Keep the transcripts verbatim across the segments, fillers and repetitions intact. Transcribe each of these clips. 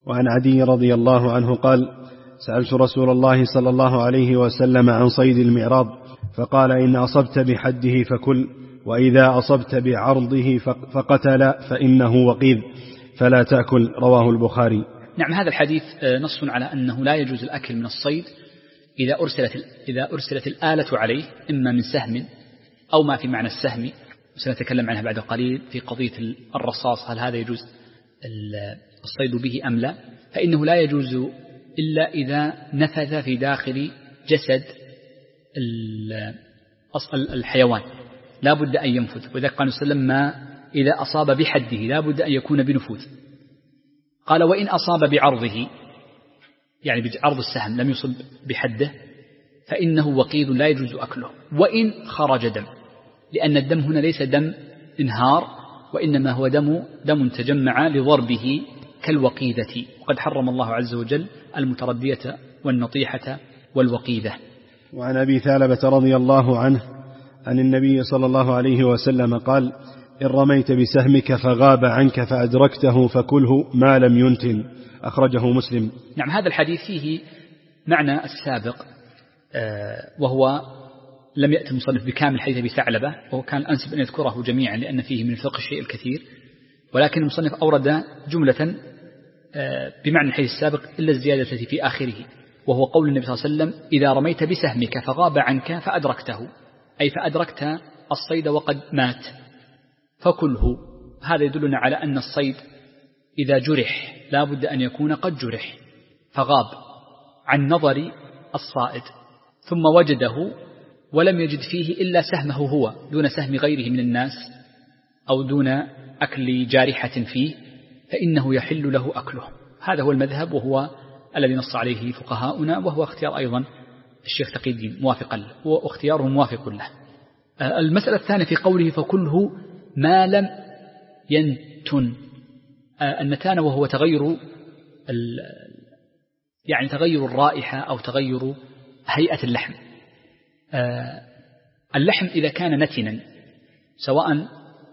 وعن عدي رضي الله عنه قال: سألت رسول الله صلى الله عليه وسلم عن صيد المعراض فقال: إن أصبت بحده فكل، وإذا أصبت بعرضه فقتل فإنه وقيذ فلا تأكل. رواه البخاري. نعم، هذا الحديث نص على أنه لا يجوز الأكل من الصيد إذا أرسلت, إذا أرسلت الآلة عليه، إما من سهم أو ما في معنى السهم، سنتكلم عنها بعد قليل في قضية الرصاص، هل هذا يجوز الصيد به أم لا. فإنه لا يجوز إلا إذا نفذ في داخل جسد الحيوان، لا بد أن ينفذ. وإذا قال صلى الله عليه وسلم: ما إذا أصاب بحده لا بد أن يكون بنفوذ. قال: وإن أصاب بعرضه، يعني بعرض السهم لم يصب بحده، فإنه وقيد لا يجوز أكله، وإن خرج دم، لأن الدم هنا ليس دم انهار، وإنما هو دم دم تجمع لضربه كالوقيدة، وقد حرم الله عز وجل المتردية والنطيحة والوقيدة. وعن أبي ثعلبة رضي الله عنه عن النبي صلى الله عليه وسلم قال: إن رميت بسهمك فغاب عنك فأدركته فكله ما لم ينتن. أخرجه مسلم. نعم، هذا الحديث فيه معنى السابق، وهو لم يأتي المصنف بكامل حديث أبي ثعلبة، وهو كان الأنسب أن يذكره جميعا لأن فيه من الفقه الشيء الكثير، ولكن المصنف أورد جملة بمعنى الحديث السابق إلا الزيادة التي في آخره، وهو قول النبي صلى الله عليه وسلم: إذا رميت بسهمك فغاب عنك فأدركته، أي فأدركت الصيد وقد مات فكله. هذا يدلنا على أن الصيد إذا جرح لا بد أن يكون قد جرح فغاب عن نظر الصائد، ثم وجده ولم يجد فيه إلا سهمه هو دون سهم غيره من الناس، أو دون أكل جارحة فيه، فإنه يحل له أكله. هذا هو المذهب، وهو الذي نص عليه فقهاؤنا، وهو اختيار أيضا الشيخ تقي الدين موافقا له، واختياره موافق له. المسألة الثانية في قوله فكله ما لم ينتن، النتان وهو تغير يعني تغير الرائحة أو تغير هيئة اللحم. اللحم إذا كان نتنا سواء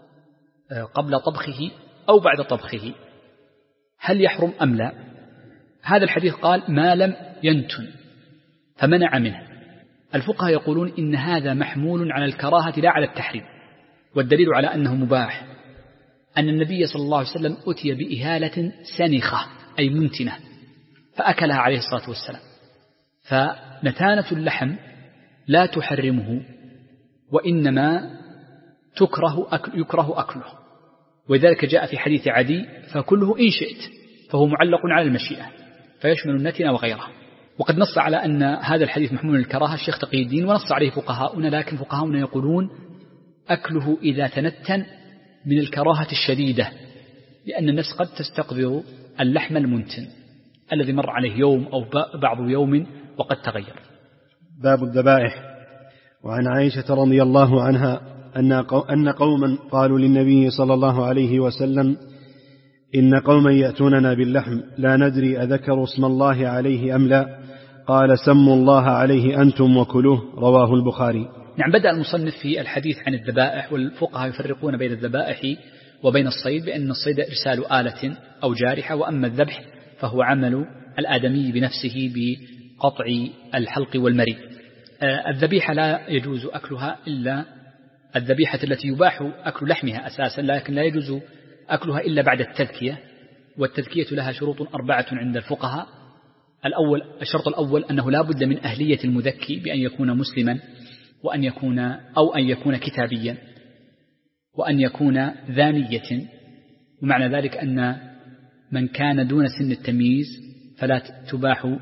قبل طبخه أو بعد طبخه هل يحرم أم لا؟ هذا الحديث قال ما لم ينتن فمنع منه. الفقهاء يقولون إن هذا محمول على الكراهة لا على التحريم، والدليل على أنه مباح أن النبي صلى الله عليه وسلم أتي بإهالة سنخة أي منتنة فأكلها عليه الصلاة والسلام، فنتانة اللحم لا تحرمه، وإنما تكره أكل يكره أكله، وذلك جاء في حديث عدي فكله إن شئت، فهو معلق على المشيئة فيشمل النتن وغيره. وقد نص على أن هذا الحديث محمول الكراهة الشيخ تقي الدين، ونص عليه فقهاؤنا، لكن فقهاؤنا يقولون أكله إذا تنتن من الكراهة الشديدة، لأن النفس قد تستقذر اللحم المنتن الذي مر عليه يوم أو بعض يوم وقد تغير. باب الذبائح. وعن عائشة رضي الله عنها أن قوما قالوا للنبي صلى الله عليه وسلم: إن قوما يأتوننا باللحم لا ندري أذكروا اسم الله عليه أم لا، قال: سموا الله عليه أنتم وكلوه. رواه البخاري. نعم، بدأ المصنف في الحديث عن الذبائح، والفقهاء يفرقون بين الذبائح وبين الصيد، بأن الصيد إرسال آلة أو جارحة، وأما الذبح فهو عمل الآدمي بنفسه بقطع الحلق والمري. الذبيحة لا يجوز أكلها إلا الذبيحة التي يباح أكل لحمها أساسا، لكن لا يجوز أكلها إلا بعد التذكية، والتذكية لها شروط أربعة عند الفقهاء. الأول الشرط الأول أنه لا بد من أهلية المذكي بأن يكون مسلما، وأن يكون أو أن يكون كتابيا، وأن يكون ذانية، ومعنى ذلك أن من كان دون سن التمييز فلا تباح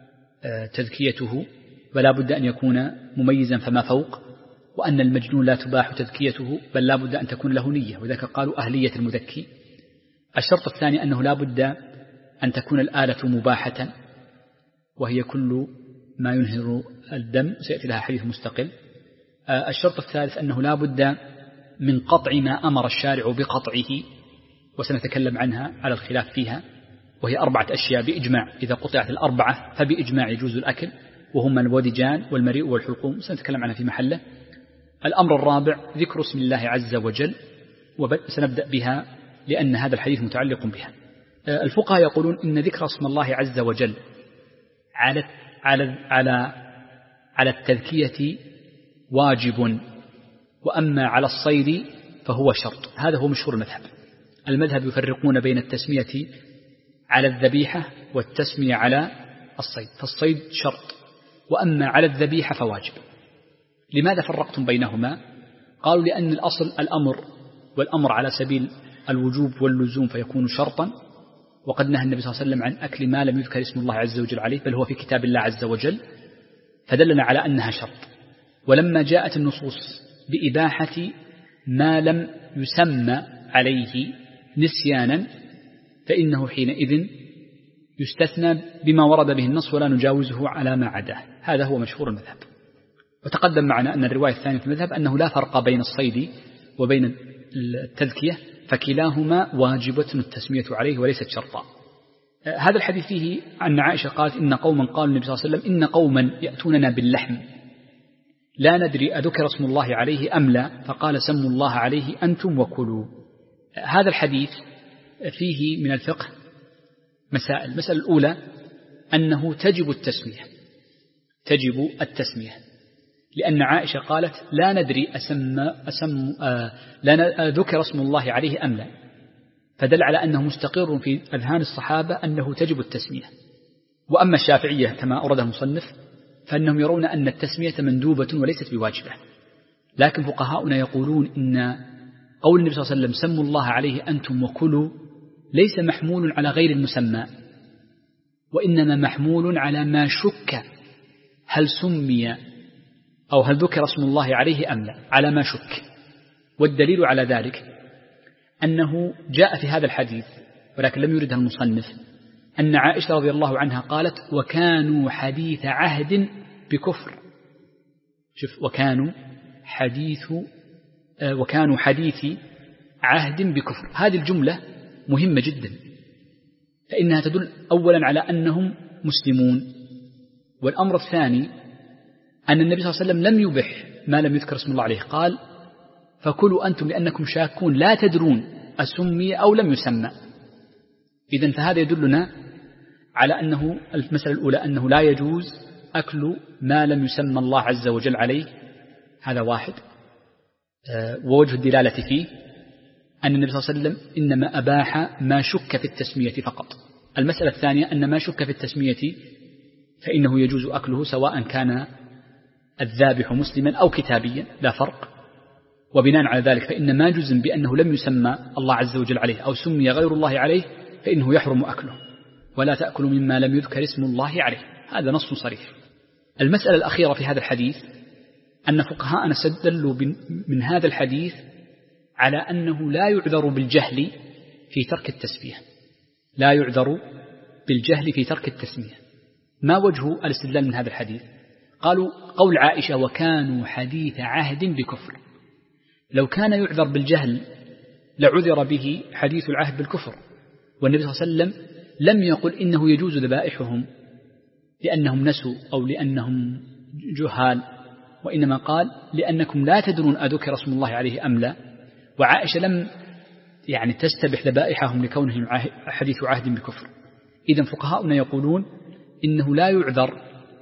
تذكيته، ولا بد أن يكون مميزا فما فوق، وأن المجنون لا تباح تذكيته بل لا بد أن تكون له نية، وذلك قالوا أهلية المذكي. الشرط الثاني أنه لا بد أن تكون الآلة مباحة، وهي كل ما ينهر الدم، سيأتي لها حديث مستقل. الشرط الثالث أنه لا بد من قطع ما أمر الشارع بقطعه، وسنتكلم عنها على الخلاف فيها، وهي أربعة أشياء بإجماع، إذا قطعت الأربعة فبإجماع يجوز الأكل، وهما الودجان والمريء والحلقوم، سنتكلم عنها في محله. الأمر الرابع ذكر اسم الله عز وجل، وسنبدأ بها لأن هذا الحديث متعلق بها. الفقهاء يقولون إن ذكر اسم الله عز وجل على على على على التذكية واجب، وأما على الصيد فهو شرط. هذا هو مشهور المذهب. المذهب يفرقون بين التسمية على الذبيحة والتسمية على الصيد، فالصيد شرط، وأما على الذبيحة فواجب. لماذا فرقتم بينهما؟ قالوا لأن الأصل الأمر، والأمر على سبيل الوجوب واللزوم فيكون شرطا، وقد نهى النبي صلى الله عليه وسلم عن أكل ما لم يذكر اسم الله عز وجل عليه، بل هو في كتاب الله عز وجل، فدلنا على أنها شرط. ولما جاءت النصوص بإباحة ما لم يسمى عليه نسيانا فإنه حينئذ يستثنى بما ورد به النص ولا نجاوزه على ما عداه. هذا هو مشهور المذهب. وتقدم معنا أن الرواية الثانية في المذهب أنه لا فرق بين الصيد وبين التذكية، فكلاهما واجبة التسمية عليه وليست شرطا. هذا الحديث فيه أن عائشة قالت إن قوما قالوا النبي صلى الله عليه وسلم إن قوما يأتوننا باللحم لا ندري أذكر اسم الله عليه أم لا، فقال سموا الله عليه أنتم وكلوا. هذا الحديث فيه من الفقه مسائل. المسألة الأولى أنه تجب التسمية، تجب التسمية لأن عائشة قالت لا ندري أسم أسم آه لا ذكر اسم الله عليه أم لا، فدل على أنه مستقر في أذهان الصحابة أنه تجب التسمية. وأما الشافعية كما أورده المصنف فإنهم يرون أن التسمية مندوبة وليست بواجبة، لكن فقهاؤنا يقولون إن قول النبي صلى الله عليه وسلم سموا الله عليه أنتم وكلوا ليس محمول على غير المسمى، وإنما محمول على ما شك هل سمي أو هل ذكر اسم الله عليه أم لا، على ما شك. والدليل على ذلك أنه جاء في هذا الحديث ولكن لم يردها المصنف أن عائشة رضي الله عنها قالت وكانوا حديث عهد بكفر. شوف، وكانوا حديث وكانوا حديث عهد بكفر. هذه الجملة مهمة جدا، فإنها تدل أولا على أنهم مسلمون، والأمر الثاني أن النبي صلى الله عليه وسلم لم يبح ما لم يذكر اسم الله عليه، قال فكلوا أنتم لأنكم شاكون لا تدرون أسمي أو لم يسمى. إذن فهذا يدلنا على أنه المسألة الأولى أنه لا يجوز أكل ما لم يسمى الله عز وجل عليه، هذا واحد. ووجه الدلالة فيه أن النبي صلى الله عليه وسلم إنما أباح ما شك في التسمية فقط. المسألة الثانية أن ما شك في التسمية فإنه يجوز أكله سواء كان الذابح مسلما أو كتابيا، لا فرق. وبناء على ذلك فإن ما جزم بأنه لم يسمى الله عز وجل عليه أو سمي غير الله عليه فإنه يحرم أكله، ولا تأكلوا مما لم يذكر اسم الله عليه. هذا نص صريح. المسألة الأخيرة في هذا الحديث أن فقهاءنا استدلوا من هذا الحديث على أنه لا يعذر بالجهل في ترك التسمية، لا يعذر بالجهل في ترك التسمية. ما وجه الاستدلال من هذا الحديث؟ قالوا قول عائشة وكانوا حديث عهد بكفر، لو كان يعذر بالجهل لعذر به حديث العهد بالكفر، والنبي صلى الله عليه وسلم لم يقل إنه يجوز ذبائحهم لأنهم نسوا أو لأنهم جهال، وإنما قال لأنكم لا تدرون أذكر اسم الله عليه أم لا. وعائشة لم يعني تستبح ذبائحهم لكونهم حديث عهد بكفر. إذن فقهاؤنا يقولون إنه لا يعذر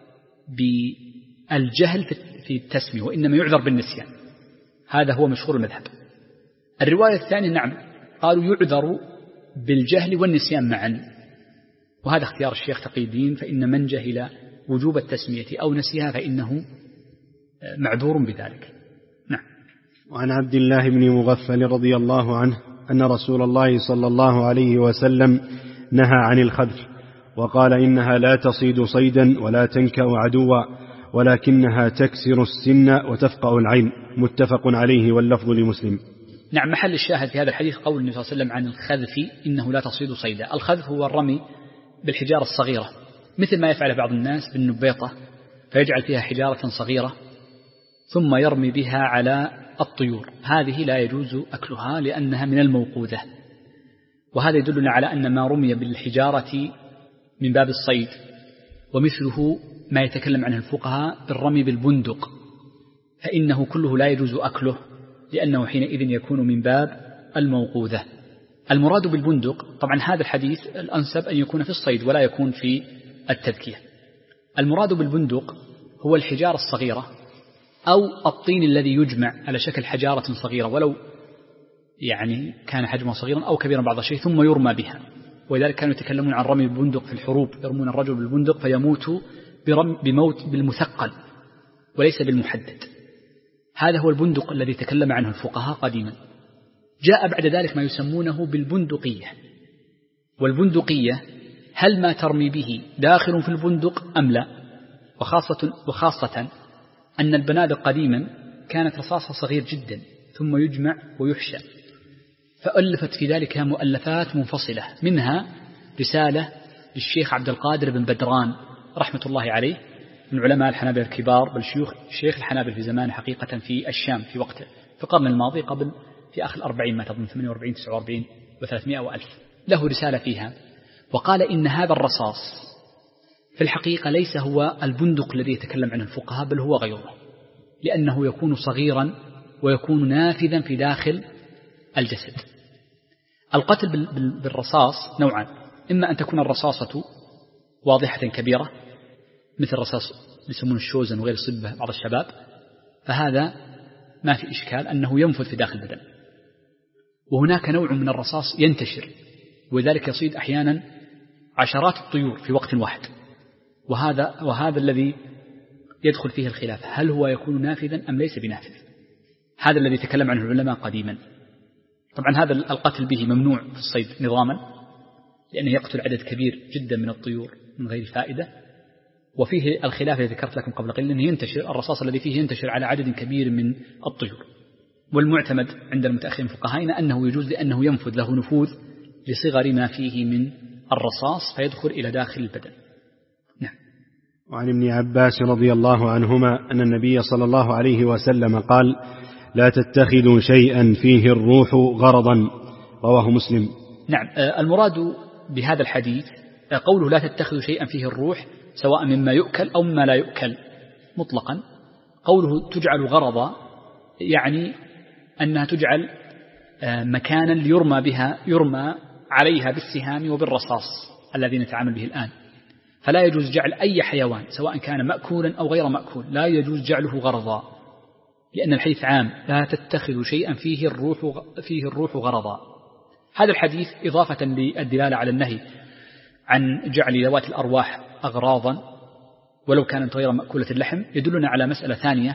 بالجهل في التسمية وإنما يعذر بالنسيان. هذا هو مشهور المذهب. الرواية الثانية نعم قالوا يعذر بالجهل والنسيان معا، وهذا اختيار الشيخ تقي الدين، فإن من جهل وجوب التسمية أو نسيها فإنه معذور بذلك. نعم. وعن عبد الله بن مغفل رضي الله عنه أن رسول الله صلى الله عليه وسلم نهى عن الخذف وقال إنها لا تصيد صيدا ولا تنكأ عدوا ولكنها تكسر السن وتفقأ العين، متفق عليه واللفظ لمسلم. نعم. محل الشاهد في هذا الحديث قول النبي صلى الله عليه وسلم عن الخذف إنه لا تصيد صيدا. الخذف هو الرمي بالحجارة الصغيرة مثل ما يفعل بعض الناس بالنبيطة، فيجعل فيها حجارة صغيرة ثم يرمي بها على الطيور. هذه لا يجوز أكلها لأنها من الموقوذة، وهذا يدلنا على أن ما رمي بالحجارة من باب الصيد، ومثله ما يتكلم عنه الفقهاء بالرمي بالبندق، فإنه كله لا يجوز أكله لأنه حينئذ يكون من باب الموقوذة. المراد بالبندق طبعا هذا الحديث الأنسب أن يكون في الصيد ولا يكون في التذكية. المراد بالبندق هو الحجارة الصغيرة أو الطين الذي يجمع على شكل حجارة صغيرة ولو يعني كان حجمه صغيرا أو كبيرا بعض الشيء ثم يرمى بها. ولذلك كانوا يتكلمون عن رمي البندق في الحروب، يرمون الرجل بالبندق فيموت بموت بالمثقل وليس بالمحدد. هذا هو البندق الذي تكلم عنه الفقهاء قديما. جاء بعد ذلك ما يسمونه بالبندقية. والبندقية هل ما ترمي به داخل في البندق أم لا؟ وخاصة, وخاصة أن البنادق قديما كانت رصاصها صغير جدا ثم يجمع ويحشى، فألفت في ذلك مؤلفات منفصلة، منها رسالة للشيخ عبد القادر بن بدران رحمة الله عليه من علماء الحنابلة الكبار، بل شيوخ شيخ الحنابلة في زمان حقيقة في الشام في وقته في القرن الماضي قبل في آخر الأربعين ما تظن ثمانية وأربعين تسعة وأربعين وثلاثمائة وألف، له رسالة فيها وقال إن هذا الرصاص في الحقيقة ليس هو البندق الذي يتكلم عنه الفقهاء بل هو غيره، لأنه يكون صغيرا ويكون نافذا في داخل الجسد. القتل بالرصاص نوعان، إما أن تكون الرصاصة واضحة كبيرة مثل الرصاص يسمونه الشوزن وغير صبه بعض الشباب، فهذا ما في إشكال أنه ينفذ في داخل البدن. وهناك نوع من الرصاص ينتشر وذلك يصيد أحيانا عشرات الطيور في وقت واحد، وهذا, وهذا الذي يدخل فيه الخلاف، هل هو يكون نافذا أم ليس بنافذ؟ هذا الذي تكلم عنه العلماء قديما. طبعا هذا القتل به ممنوع في الصيد نظاما، لأنه يقتل عدد كبير جدا من الطيور من غير فائدة. وفيه الخلاف الذي ذكرت لكم قبل قليل، أنه ينتشر الرصاص الذي فيه ينتشر على عدد كبير من الطيور. والمعتمد عند المتأخرين فقهائنا أنه يجوز لأنه ينفذ له نفوذ لصغر ما فيه من الرصاص فيدخل إلى داخل البدن. نعم. وعن ابن عباس رضي الله عنهما أن النبي صلى الله عليه وسلم قال: لا تتخذوا شيئا فيه الروح غرضا، رواه مسلم. نعم. المراد بهذا الحديث قوله لا تتخذوا شيئا فيه الروح، سواء مما يؤكل أو مما لا يؤكل مطلقا. قوله تجعل غرضا يعني أنها تجعل مكانا ليرمى بها يرمى عليها بالسهام وبالرصاص الذي نتعامل به الآن. فلا يجوز جعل أي حيوان سواء كان مأكولا أو غير مأكول، لا يجوز جعله غرضا، لأن الحديث عام: لا تتخذوا شيئا فيه الروح فيه الروح غرضا. هذا الحديث إضافة للدلالة على النهي عن جعل ذوات الأرواح أغراضا ولو كانت غير مأكولة اللحم، يدلنا على مسألة ثانية،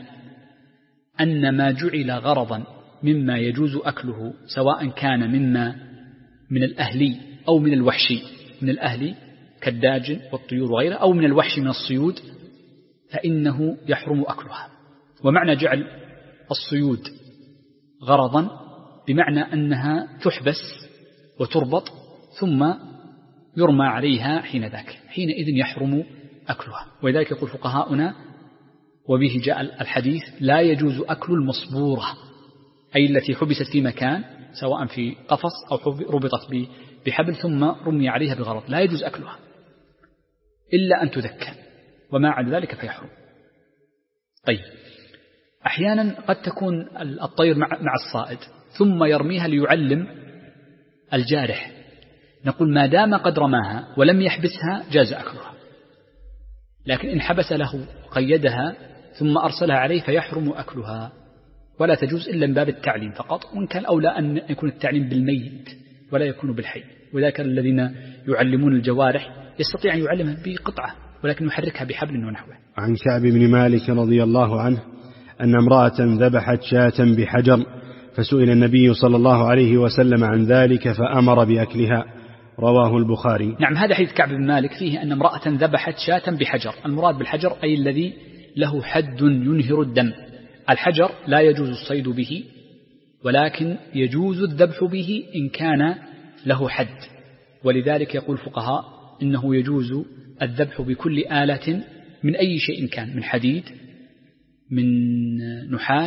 أن ما جعل غرضا مما يجوز أكله سواء كان مما من الأهلي أو من الوحشي، من الأهلي كالداجن والطيور وغيره، أو من الوحش من الصيود، فإنه يحرم أكلها. ومعنى جعل الصيود غرضا بمعنى أنها تحبس وتربط ثم يرمى عليها حين ذاك، حينئذ يحرم أكلها. ولذلك يقول فقهاؤنا وبه جاء الحديث: لا يجوز أكل المصبورة، أي التي حبست في مكان سواء في قفص أو ربطت بحبل ثم رمي عليها بغرض، لا يجوز أكلها إلا أن تذكى، وما عدا ذلك فيحرم. طيب، أحيانا قد تكون الطير مع الصائد ثم يرميها ليعلم الجارح، نقول ما دام قد رماها ولم يحبسها جاز أكلها، لكن إن حبس له قيدها ثم أرسلها عليه فيحرم أكلها، ولا تجوز إلا من باب التعليم فقط، وإن كان أولى أن يكون التعليم بالميت ولا يكون بالحي. وذلك الذين يعلمون الجوارح يستطيع أن يعلمها بقطعة ولكن يحركها بحبل ونحوه. عن كعب بن مالك رضي الله عنه أن امرأة ذبحت شاة بحجر، فسئل النبي صلى الله عليه وسلم عن ذلك فأمر بأكلها، رواه البخاري. نعم، هذا حديث كعب بن مالك فيه أن امرأة ذبحت شاة بحجر. المراد بالحجر أي الذي له حد ينهر الدم. الحجر لا يجوز الصيد به، ولكن يجوز الذبح به إن كان له حد. ولذلك يقول الفقهاء إنه يجوز الذبح بكل آلة من أي شيء كان، من حديد، من نحاس،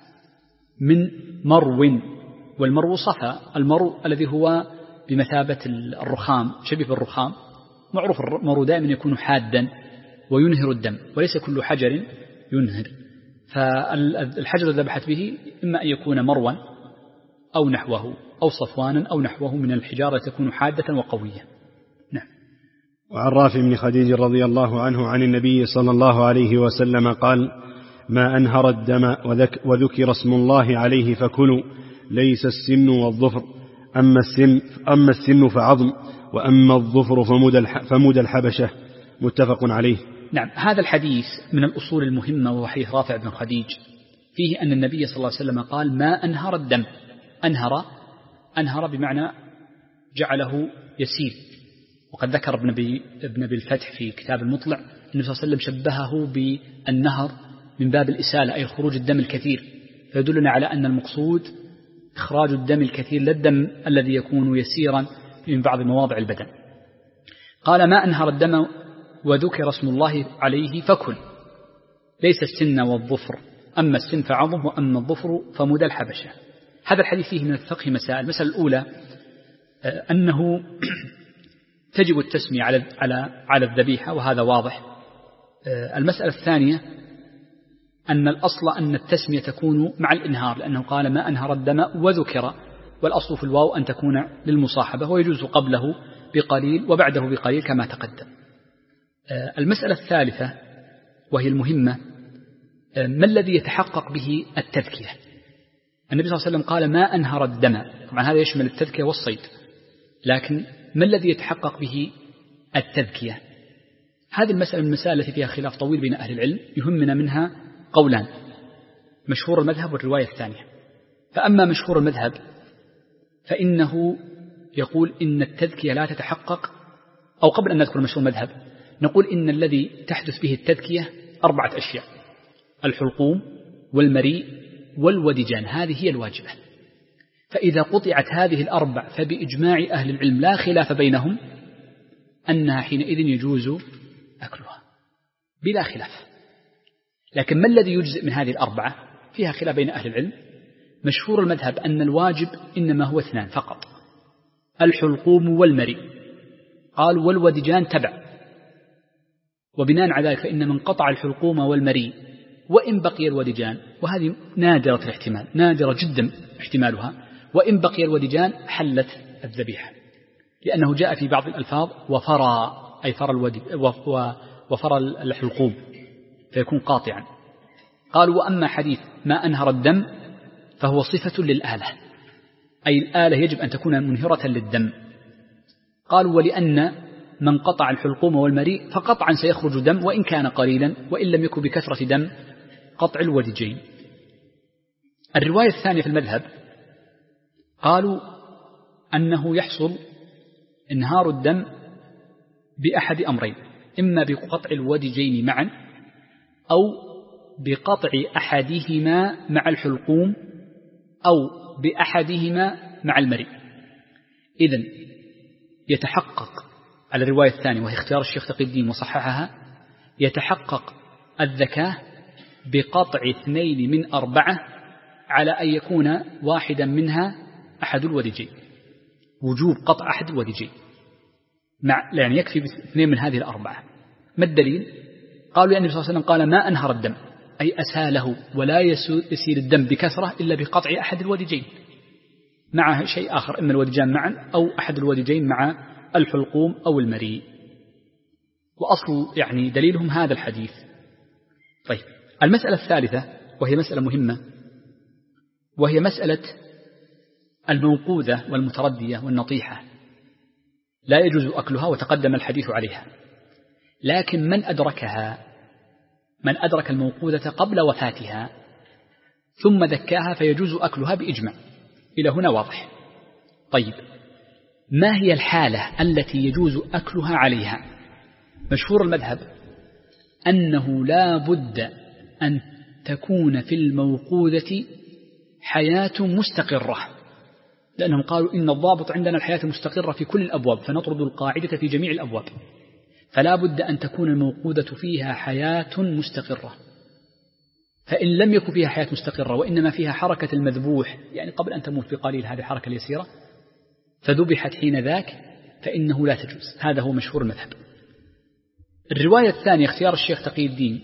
من مرو. والمرو صفا، المرو الذي هو بمثابة الرخام، شبيه بالرخام. معروف المرو دائما يكون حادا وينهر الدم، وليس كل حجر ينهر. فالحجر الذي ذبحت به إما أن يكون مروا أو نحوه أو صفوانا أو نحوه من الحجارة تكون حادة وقوية. نعم. وعن رافع بن خديج رضي الله عنه عن النبي صلى الله عليه وسلم قال: ما أنهر الدم وذك وذكر اسم الله عليه فكلوا، ليس السن والظفر، أما السن, أما السن فعظم، وأما الظفر فمد الحبشة. متفق عليه. نعم. هذا الحديث من الأصول المهمة، وهو حديث رافع بن خديج، فيه أن النبي صلى الله عليه وسلم قال: ما أنهر الدم. أنهر أنهر بمعنى جعله يسيل. وقد ذكر ابن أبي ابن أبي الفتح في كتاب المطلع النبي صلى الله عليه وسلم شبهه بالنهر من باب الإسالة، أي خروج الدم الكثير، فيدلنا على أن المقصود إخراج الدم الكثير، لا الدم الذي يكون يسيرا من بعض مواضع البدن. قال: ما أنهر الدم وذكر اسم الله عليه فكل، ليس السن والظفر، أما السن فعظم، وأما الظفر فمد الحبشة. هذا الحديث فيه من الفقه مسائل. المسألة الأولى أنه تجب التسمية على على على الذبيحة، وهذا واضح. المسألة الثانية أن الأصل أن التسمية تكون مع الإنهار، لأنه قال: ما أنهر الدم وذكر، والأصل في الواو أن تكون للمصاحبة، ويجوز قبله بقليل وبعده بقليل كما تقدم. المسألة الثالثة وهي المهمة: ما الذي يتحقق به التذكية؟ النبي صلى الله عليه وسلم قال: ما أنهر الدم، طبعا هذا يشمل التذكية والصيد، لكن ما الذي يتحقق به التذكية؟ هذه المسألة من المسائل التي فيها خلاف طويل بين أهل العلم، يهمنا منها قولان: مشهور المذهب والرواية الثانية. فأما مشهور المذهب فإنه يقول إن التذكية لا تتحقق، أو قبل أن نذكر مشهور المذهب نقول إن الذي تحدث به التذكية أربعة أشياء: الحلقوم والمريء والودجان، هذه هي الواجبة. فإذا قطعت هذه الأربع فبإجماع أهل العلم لا خلاف بينهم أنها حينئذ يجوز أكلها بلا خلاف. لكن ما الذي يجزئ من هذه الأربعة؟ فيها خلاف بين أهل العلم. مشهور المذهب أن الواجب إنما هو اثنان فقط: الحلقوم والمريء. قال: والودجان تبع. وبناء على ذلك فإن من قطع الحلقوم والمريء وإن بقي الودجان، وهذه نادرة الاحتمال، نادرة جدا احتمالها، وإن بقي الودجان حلت الذبيحة، لأنه جاء في بعض الألفاظ وفرى، أي فرى الودج وفرى الحلقوم، فيكون قاطعا. قالوا: وأما حديث ما أنهر الدم فهو صفة للآلة، أي الآلة يجب أن تكون منهرة للدم. قالوا: ولأن من قطع الحلقوم والمريء فقطعا سيخرج دم وإن كان قليلا، وإن لم يكن بكثرة دم قطع الودجين. الرواية الثانية في المذهب قالوا أنه يحصل انهار الدم بأحد أمرين: إما بقطع الودجين معا، أو بقطع أحدهما مع الحلقوم، أو بأحدهما مع المريء. إذن يتحقق على الرواية الثانية، وهي اختيار الشيخ تقي الدين وصححها، يتحقق الذكاة بقطع اثنين من أربعة على أن يكون واحدا منها أحد الودجين، وجوب قطع أحد الودجين مع، يعني يكفي اثنين من هذه الأربعة. ما الدليل؟ قالوا: لأن النبي صلى الله عليه وسلم قال: ما أنهر الدم، أي أساله، ولا يسيل الدم بكثرة إلا بقطع أحد الودجين مع شيء آخر، إما الودجان معا أو أحد الودجين مع الحلقوم أو المريء. وأصل يعني دليلهم هذا الحديث. طيب، المسألة الثالثة وهي مسألة مهمة، وهي مسألة الموقوذة والمتردية والنطيحة، لا يجوز أكلها وتقدم الحديث عليها. لكن من أدركها، من أدرك الموقوذة قبل وفاتها ثم ذكاها فيجوز أكلها بإجماع. إلى هنا واضح. طيب، ما هي الحالة التي يجوز أكلها عليها؟ مشهور المذهب أنه لا بد أن تكون في الموقوذة حياة مستقرة، لأنهم قالوا إن الضابط عندنا الحياة المستقرة في كل الأبواب، فنطرد القاعدة في جميع الأبواب، فلا بد أن تكون الموقوذة فيها حياة مستقرة. فإن لم يكن فيها حياة مستقرة وإنما فيها حركة المذبوح، يعني قبل أن تموت بقليل هذه الحركة اليسيرة، فذبحت حين ذاك، فإنه لا تجوز. هذا هو مشهور المذهب. الرواية الثانية اختيار الشيخ تقي الدين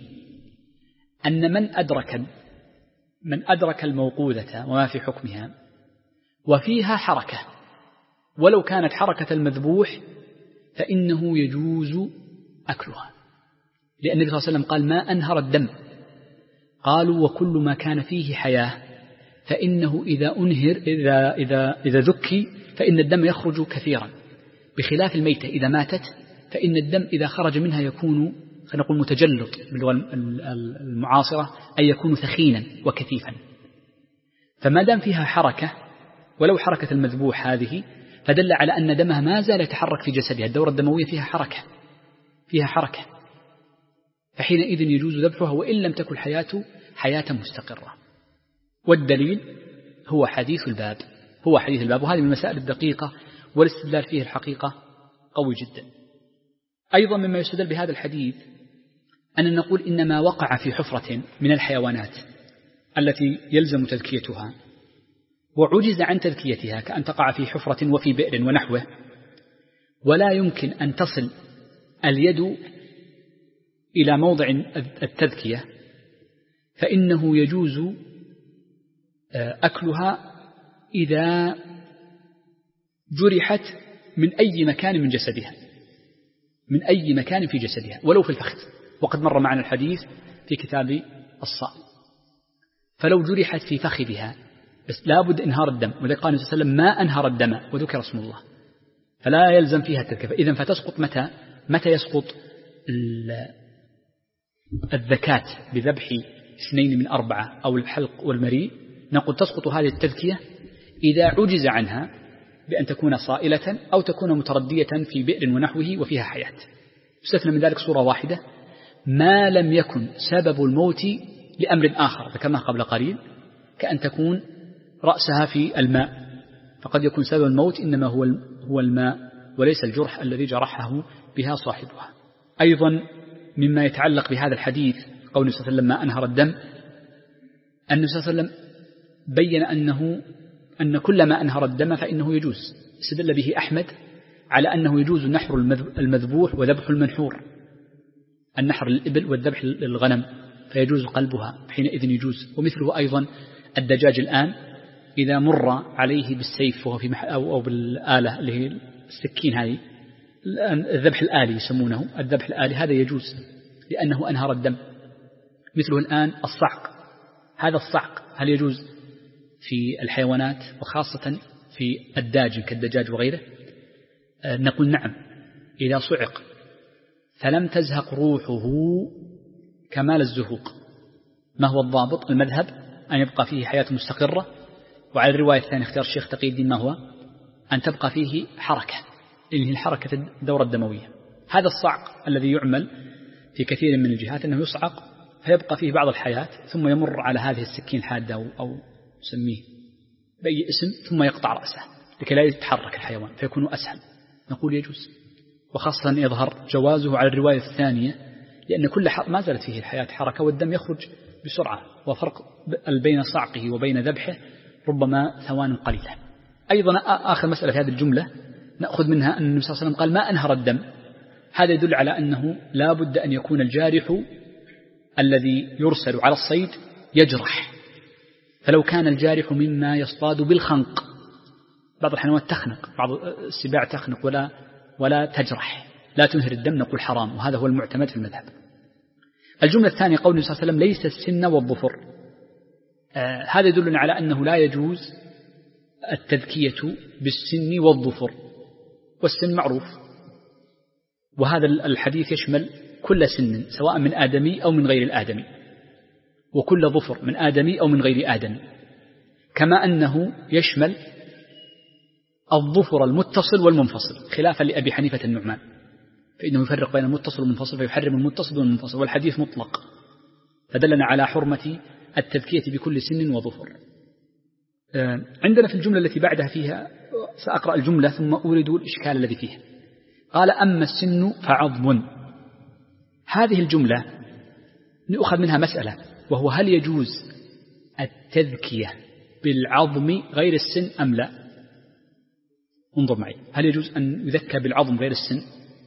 أن من أدرك من أدرك الموقوذة وما في حكمها وفيها حركة، ولو كانت حركة المذبوح فإنه يجوز أكلها، لأن النبي صلى الله عليه وسلم قال ما أنهر الدم. قالوا وكل ما كان فيه حياة فإنه إذا أنهر إذا, إذا, إذا ذكي فإن الدم يخرج كثيرا، بخلاف الميتة إذا ماتت فإن الدم إذا خرج منها يكون خلينا نقول متجلط باللغة المعاصرة، أي يكون ثخينا وكثيفا. فما دام فيها حركة ولو حركة المذبوح هذه فدل على أن دمها ما زال يتحرك في جسدها، الدورة الدموية فيها حركة فيها حركة فحينئذ يجوز ذبحها وإن لم تكن حياته حياة مستقرة. والدليل هو حديث الباب هو حديث الباب وهذه من المسائل الدقيقة والاستدلال فيه الحقيقة قوي جدا. أيضا مما يستدل بهذا الحديث أن نقول إنما وقع في حفرة من الحيوانات التي يلزم تذكيتها وعجز عن تذكيتها، كأن تقع في حفرة وفي بئر ونحوه، ولا يمكن أن تصل اليد إلى موضع التذكية، فإنه يجوز أكلها إذا جرحت من أي مكان من جسدها من أي مكان في جسدها ولو في الفخذ، وقد مر معنا الحديث في كتاب الصائم. فلو جرحت في فخذها بس لابد إنهار الدم، ولذلك قال النبي صلى الله عليه وسلم ما أنهر الدم وذكر اسم الله، فلا يلزم فيها التذكية. إذن فتسقط متى متى يسقط الذكاة بذبح اثنين من أربعة أو الحلق والمريء؟ نقول تسقط هذه التذكية إذا عجز عنها بأن تكون صائلة أو تكون متردية في بئر ونحوه وفيها حياة. استثنى من ذلك صورة واحدة، ما لم يكن سبب الموت لأمر آخر ذكرناه قبل قليل، كأن تكون رأسها في الماء، فقد يكون سبب الموت إنما هو هو الماء وليس الجرح الذي جرحه بها صاحبها. أيضا مما يتعلق بهذا الحديث قول النبي صلى الله عليه وسلم ما أنهر الدم، النبي صلى الله عليه وسلم بين أنه أن كل ما أنهر الدم فإنه يجوز. استدل به أحمد على أنه يجوز نحر المذبوح وذبح المنحور، النحر للإبل والذبح للغنم فيجوز قلبها حينئذ يجوز. ومثله أيضا الدجاج الآن إذا مر عليه بالسيف وهو في مح... أو, أو بالآلة اللي هي السكين، هذه الذبح الآلي يسمونه الذبح الآلي، هذا يجوز لأنه أنهر الدم. مثله الآن الصعق، هذا الصعق هل يجوز في الحيوانات وخاصة في الداجن كالدجاج وغيره؟ آه نقول نعم إذا صعق فلم تزهق روحه كمال الزهوق. ما هو الضابط؟ المذهب أن يبقى فيه حياة مستقرة، وعلى الرواية الثانية اختيار الشيخ تقي الدين ما هو أن تبقى فيه حركة، اللي هي الحركة الدورة الدموية. هذا الصعق الذي يعمل في كثير من الجهات أنه يصعق فيبقى فيه بعض الحياة ثم يمر على هذه السكين الحادة أو, أو سميه بأي اسم ثم يقطع رأسه لكي لا يتحرك الحيوان فيكون أسهل. نقول يجوز، وخاصة أن يظهر جوازه على الرواية الثانية، لأن كل ما زالت فيه الحياة حركة والدم يخرج بسرعة، وفرق بين صعقه وبين ذبحه ربما ثوان قليلة. أيضا آخر مسألة في هذه الجملة نأخذ منها أن النبي صلى الله عليه وسلم قال ما أنهر الدم، هذا يدل على أنه لا بد أن يكون الجارح الذي يرسل على الصيد يجرح. فلو كان الجارح مما يصطاد بالخنق، بعض الحيوانات تخنق، بعض السباع تخنق ولا ولا تجرح، لا تنهر الدم، نقول حرام، وهذا هو المعتمد في المذهب. الجملة الثانية قول النبي صلى الله عليه وسلم ليس السن والظفر، آه هذا يدلنا على أنه لا يجوز التذكية بالسن والظفر، والسن معروف، وهذا الحديث يشمل كل سن سواء من آدمي أو من غير الآدمي، وكل ظفر من آدمي أو من غير آدمي، كما أنه يشمل الظفر المتصل والمنفصل، خلافا لأبي حنيفة النعمان فإنه يفرق بين المتصل والمنفصل فيحرم المتصل والمنفصل، والحديث مطلق فدلنا على حرمة التذكية بكل سن وظفر. عندنا في الجملة التي بعدها فيها سأقرأ الجملة ثم أورد الإشكال الذي فيها. قال أما السن فعظم، هذه الجملة نأخذ منها مسألة، وهو هل يجوز التذكية بالعظم غير السن أم لا؟ انظر معي، هل يجوز أن يذكى بالعظم غير السن؟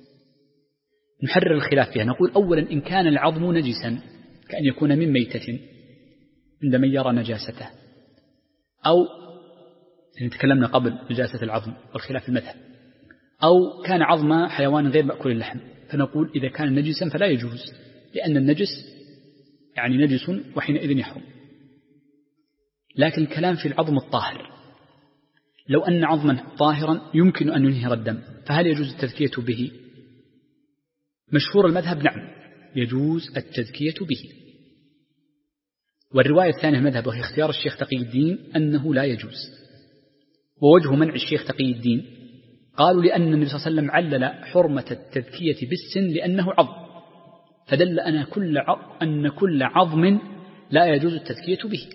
نحرر الخلاف فيها. نقول أولا إن كان العظم نجسا كأن يكون من ميتة عند من يرى نجاسته، أو يعني تكلمنا قبل نجاسة العظم والخلاف في المذهب، أو كان عظم حيوان غير مأكول اللحم، فنقول إذا كان نجسا فلا يجوز، لأن النجس يعني نجس وحينئذ يحرم. لكن الكلام في العظم الطاهر، لو أن عظما طاهرا يمكن أن ينهر الدم فهل يجوز التذكية به؟ مشهور المذهب نعم يجوز التذكية به. والرواية الثانية المذهب وهي اختيار الشيخ تقي الدين أنه لا يجوز. ووجه منع الشيخ تقي الدين قالوا لأن النبي صلى الله عليه وسلم علل حرمة التذكية بالسن لأنه عظم، فدل أن كل أن كل عظم لا يجوز التذكية به.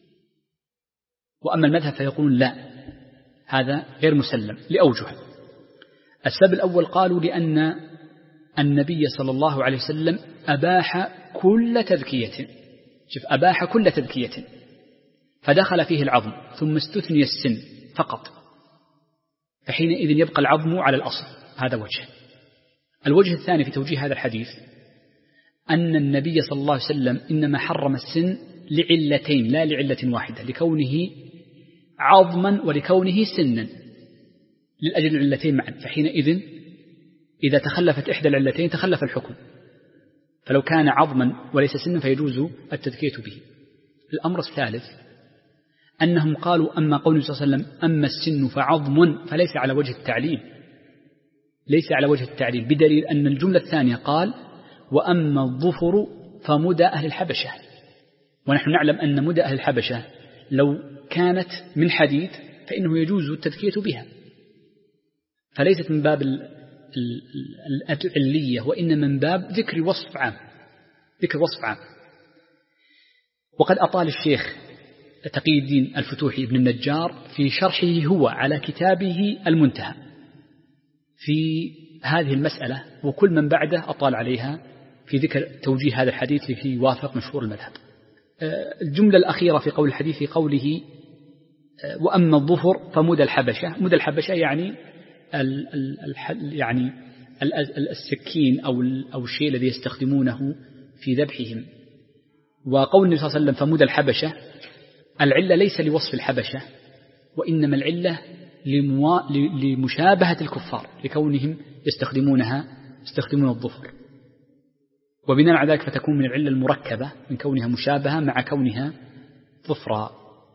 وأما المذهب فيقولون لا، هذا غير مسلم لأوجه. السبب الأول قالوا لأن النبي صلى الله عليه وسلم أباح كل تذكية، شوف أباح كل تذكية فدخل فيه العظم ثم استثني السن فقط، فحينئذ يبقى العظم على الأصل. هذا وجه. الوجه الثاني في توجيه هذا الحديث أن النبي صلى الله عليه وسلم إنما حرم السن لعلتين لا لعلة واحدة، لكونه عظما ولكونه سنا، للأجل العلتين معا، فحينئذ إذا تخلفت إحدى العلتين تخلف الحكم، فلو كان عظما وليس سنا فيجوز التذكية به. الأمر الثالث أنهم قالوا أما قول صلى الله عليه وسلم أما السن فعظم فليس على وجه التعليل، ليس على وجه التعليل، بدليل أن الجملة الثانية قال وأما الظفر فمدى أهل الحبشة، ونحن نعلم أن مدى أهل الحبشة لو كانت من حديد فإنه يجوز التذكية بها، فليست من باب العلية وإنما من باب ذكر وصف عام، ذكر وصف عام. وقد أطال الشيخ تقي الدين الفتوحي ابن النجار في شرحه هو على كتابه المنتهى في هذه المسألة، وكل من بعده أطال عليها في ذكر توجيه هذا الحديث في يوافق مشهور المذهب. الجملة الأخيرة في قول الحديث في قوله وأما الظفر فمدى الحبشة، مدى الحبشة يعني ال ال يعني السكين أو أو الشيء الذي يستخدمونه في ذبحهم. وقول النبي صلى الله عليه وسلم فمدى الحبشة، العلة ليس لوصف الحبشة وإنما العلة لمشابهة الكفار لكونهم يستخدمونها يستخدمون الظفر، وبناء على ذلك فتكون من العلة المركبة من كونها مشابهة مع كونها ظفرا،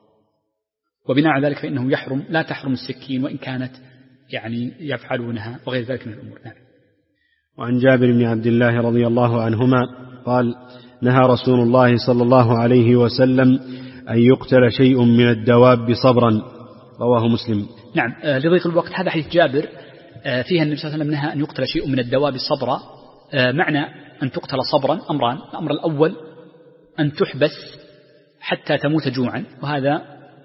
وبناء على ذلك فإنه يحرم لا تحرم السكين وإن كانت يعني يفعلونها وغير ذلك من الأمور. نعم. وعن جابر بن عبد الله رضي الله عنهما قال نهى رسول الله صلى الله عليه وسلم أن يقتل شيء من الدواب صبرا، رواه مسلم. نعم. آه لضيق الوقت هذا حديث جابر آه فيها النبي صلى الله عليه وسلم نهى أن يقتل شيء من الدواب صبرا. آه معنى أن تقتل صبرا أمران، الأمر الأول أن تحبس حتى تموت جوعا، وهذا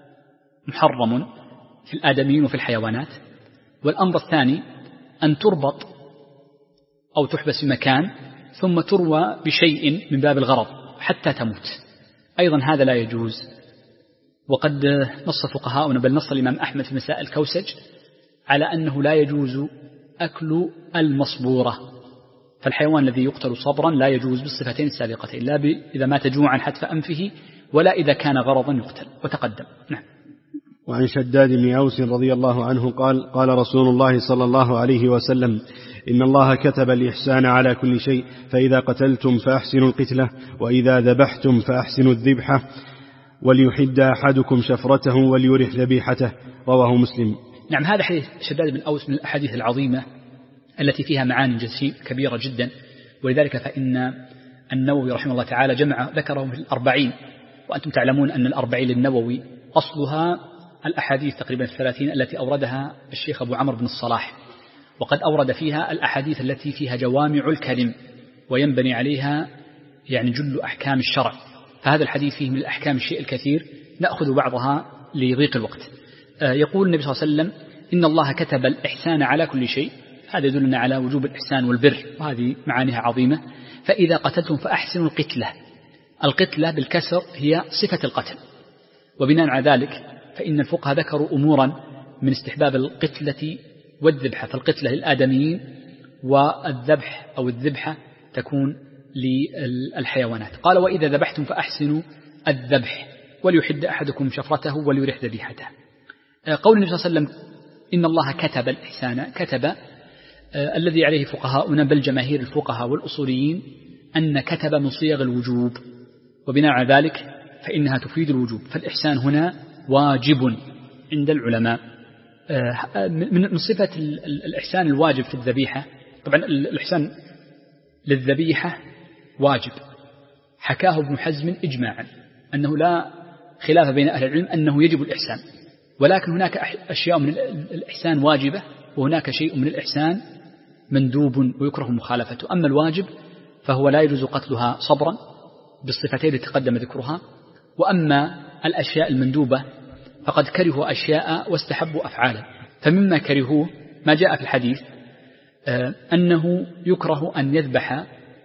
محرم في الآدميين وفي الحيوانات. والأمر الثاني أن تربط أو تحبس في مكان ثم تروى بشيء من باب الغرض حتى تموت، أيضا هذا لا يجوز. وقد نص فقهاؤنا بل نص الإمام أحمد في مسائل الكوسج على أنه لا يجوز أكل المصبورة، فالحيوان الذي يقتل صبرا لا يجوز بالصفتين السابقتين، لا إذا مات جوعا حتف أنفه ولا إذا كان غرضا يقتل. وتقدم. نعم. وعن شداد بن أوس رضي الله عنه قال قال رسول الله صلى الله عليه وسلم إن الله كتب الإحسان على كل شيء، فإذا قتلتم فأحسنوا القتلة، وإذا ذبحتم فأحسنوا الذبحة، وليحد أحدكم شفرته وليرح ذبيحته، رواه مسلم. نعم. هذا حديث شداد بن أوس من الأحاديث العظيمة التي فيها معاني كبيرة جدا، ولذلك فإن النووي رحمه الله تعالى جمع ذكره في الأربعين، وأنتم تعلمون أن الأربعين للنووي أصلها الأحاديث تقريبا الثلاثين التي أوردها الشيخ أبو عمرو بن الصلاح، وقد أورد فيها الأحاديث التي فيها جوامع الكلم وينبني عليها يعني جل أحكام الشرع، فهذا الحديث فيه من الأحكام الشيء الكثير، نأخذ بعضها لضيق الوقت. يقول النبي صلى الله عليه وسلم إن الله كتب الإحسان على كل شيء، هذا يدلنا على وجوب الإحسان والبر، وهذه معانيها عظيمة. فإذا قتلتم فأحسنوا القتلة، القتلة بالكسر هي صفة القتل، وبناء على ذلك فإن الفقهاء ذكروا أمورا من استحباب القتلة والذبحة، فالقتلة للآدميين والذبح أو الذبحة تكون للحيوانات. قال وإذا ذبحتم فأحسنوا الذبح وليحد أحدكم شفرته وليرح ذبيحته. قول النبي صلى الله عليه وسلم إن الله كتب الإحسان، كتب آه الذي عليه فقهاؤنا بل جماهير الفقهاء والأصوليين أن كتب من صيغ الوجوب، وبناء على ذلك فإنها تفيد الوجوب، فالإحسان هنا واجب عند العلماء. آه من صفة الإحسان الواجب في الذبيحة، طبعا الإحسان للذبيحة واجب، حكاه ابن حزم إجماعا أنه لا خلاف بين أهل العلم أنه يجب الإحسان، ولكن هناك أشياء من الإحسان واجبة وهناك شيء من الإحسان مندوب ويكره مخالفته. أما الواجب فهو لا يجوز قتلها صبرا بالصفتين التي تقدم ذكرها، وأما الأشياء المندوبة فقد كرهوا أشياء واستحبوا أفعالا. فمما كرهوه ما جاء في الحديث أنه يكره أن يذبح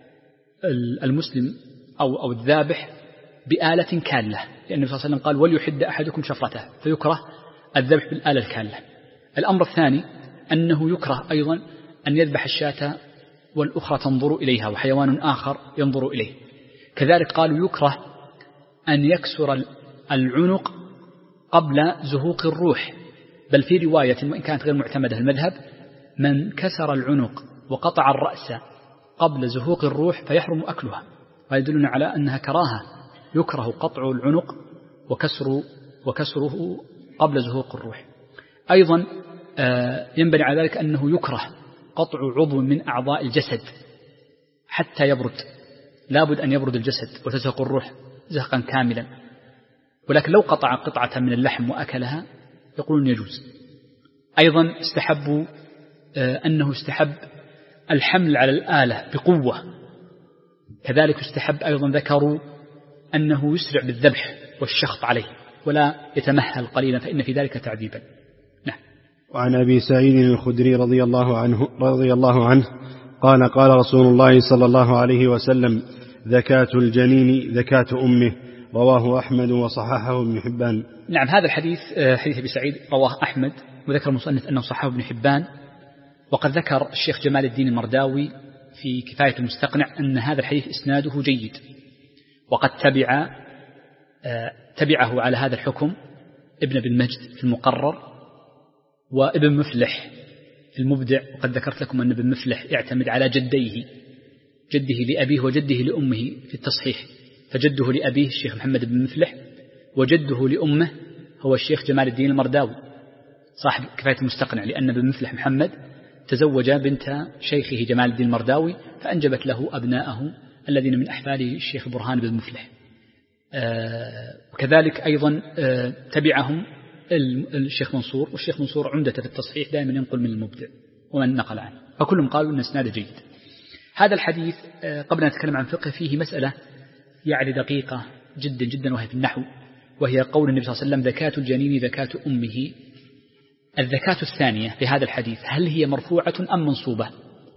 المسلم أو أو الذابح بآلة كالة، لأن النبي صلى الله عليه وسلم قال وليحد أحدكم شفرته، فيكره الذبح بالآلة الكالة. الأمر الثاني أنه يكره أيضا أن يذبح الشاة والأخرى تنظر إليها وحيوان آخر ينظر إليه. كذلك قالوا يكره أن يكسر العنق قبل زهوق الروح، بل في رواية وإن كانت غير معتمدة المذهب من كسر العنق وقطع الرأس قبل زهوق الروح فيحرم أكلها، ويدلنا على أنها كراهة، يكره قطع العنق وكسر وكسره قبل زهوق الروح. أيضا ينبني على ذلك أنه يكره قطع عضو من أعضاء الجسد حتى يبرد، لابد أن يبرد الجسد وتزهق الروح زهقا كاملا، ولكن لو قطع قطعة من اللحم وأكلها يقولون يجوز. أيضا استحبوا أنه استحب الحمل على الآلة بقوة، كذلك استحب أيضا ذكروا أنه يسرع بالذبح والشخط عليه ولا يتمهل قليلا فإن في ذلك تعذيبا. نعم. وعن أبي سعيد الخدري رضي الله عنه رضي الله عنه قال قال رسول الله صلى الله عليه وسلم زكاة الجنين زكاة أمه، رواه أحمد وصححه ابن حبان. نعم، هذا الحديث حديث أبي سعيد رواه أحمد، وذكر المصنف أنه صححه ابن حبان، وقد ذكر الشيخ جمال الدين المرداوي في كفاية المستقنع أن هذا الحديث إسناده جيد، وقد تبع تبعه على هذا الحكم ابن ابن مجد في المقرر وابن مفلح في المبدع، وقد ذكرت لكم أن ابن مفلح يعتمد على جديه، جده لأبيه وجده لأمه في التصحيح، فجده لأبيه الشيخ محمد بن مفلح وجده لأمه هو الشيخ جمال الدين المرداوي صاحب كفاية المستقنع، لأن ابن مفلح محمد تزوج بنت شيخه جمال الدين المرداوي فأنجبت له أبناءه الذين من أحفاده الشيخ برهان بن مفلح. وكذلك أيضا تبعهم الشيخ منصور، والشيخ منصور عمدة في التصحيح دائما ينقل من المبدع ومن نقل عنه، فكلهم قالوا أن اسناده جيد. هذا الحديث قبل أن نتكلم عن فقه فيه مسألة يعني دقيقة جدا جدا وهي في النحو، وهي قول النبي صلى الله عليه وسلم زكاة الجنين زكاة أمه. الزكاة الثانية في هذا الحديث هل هي مرفوعة أم منصوبة؟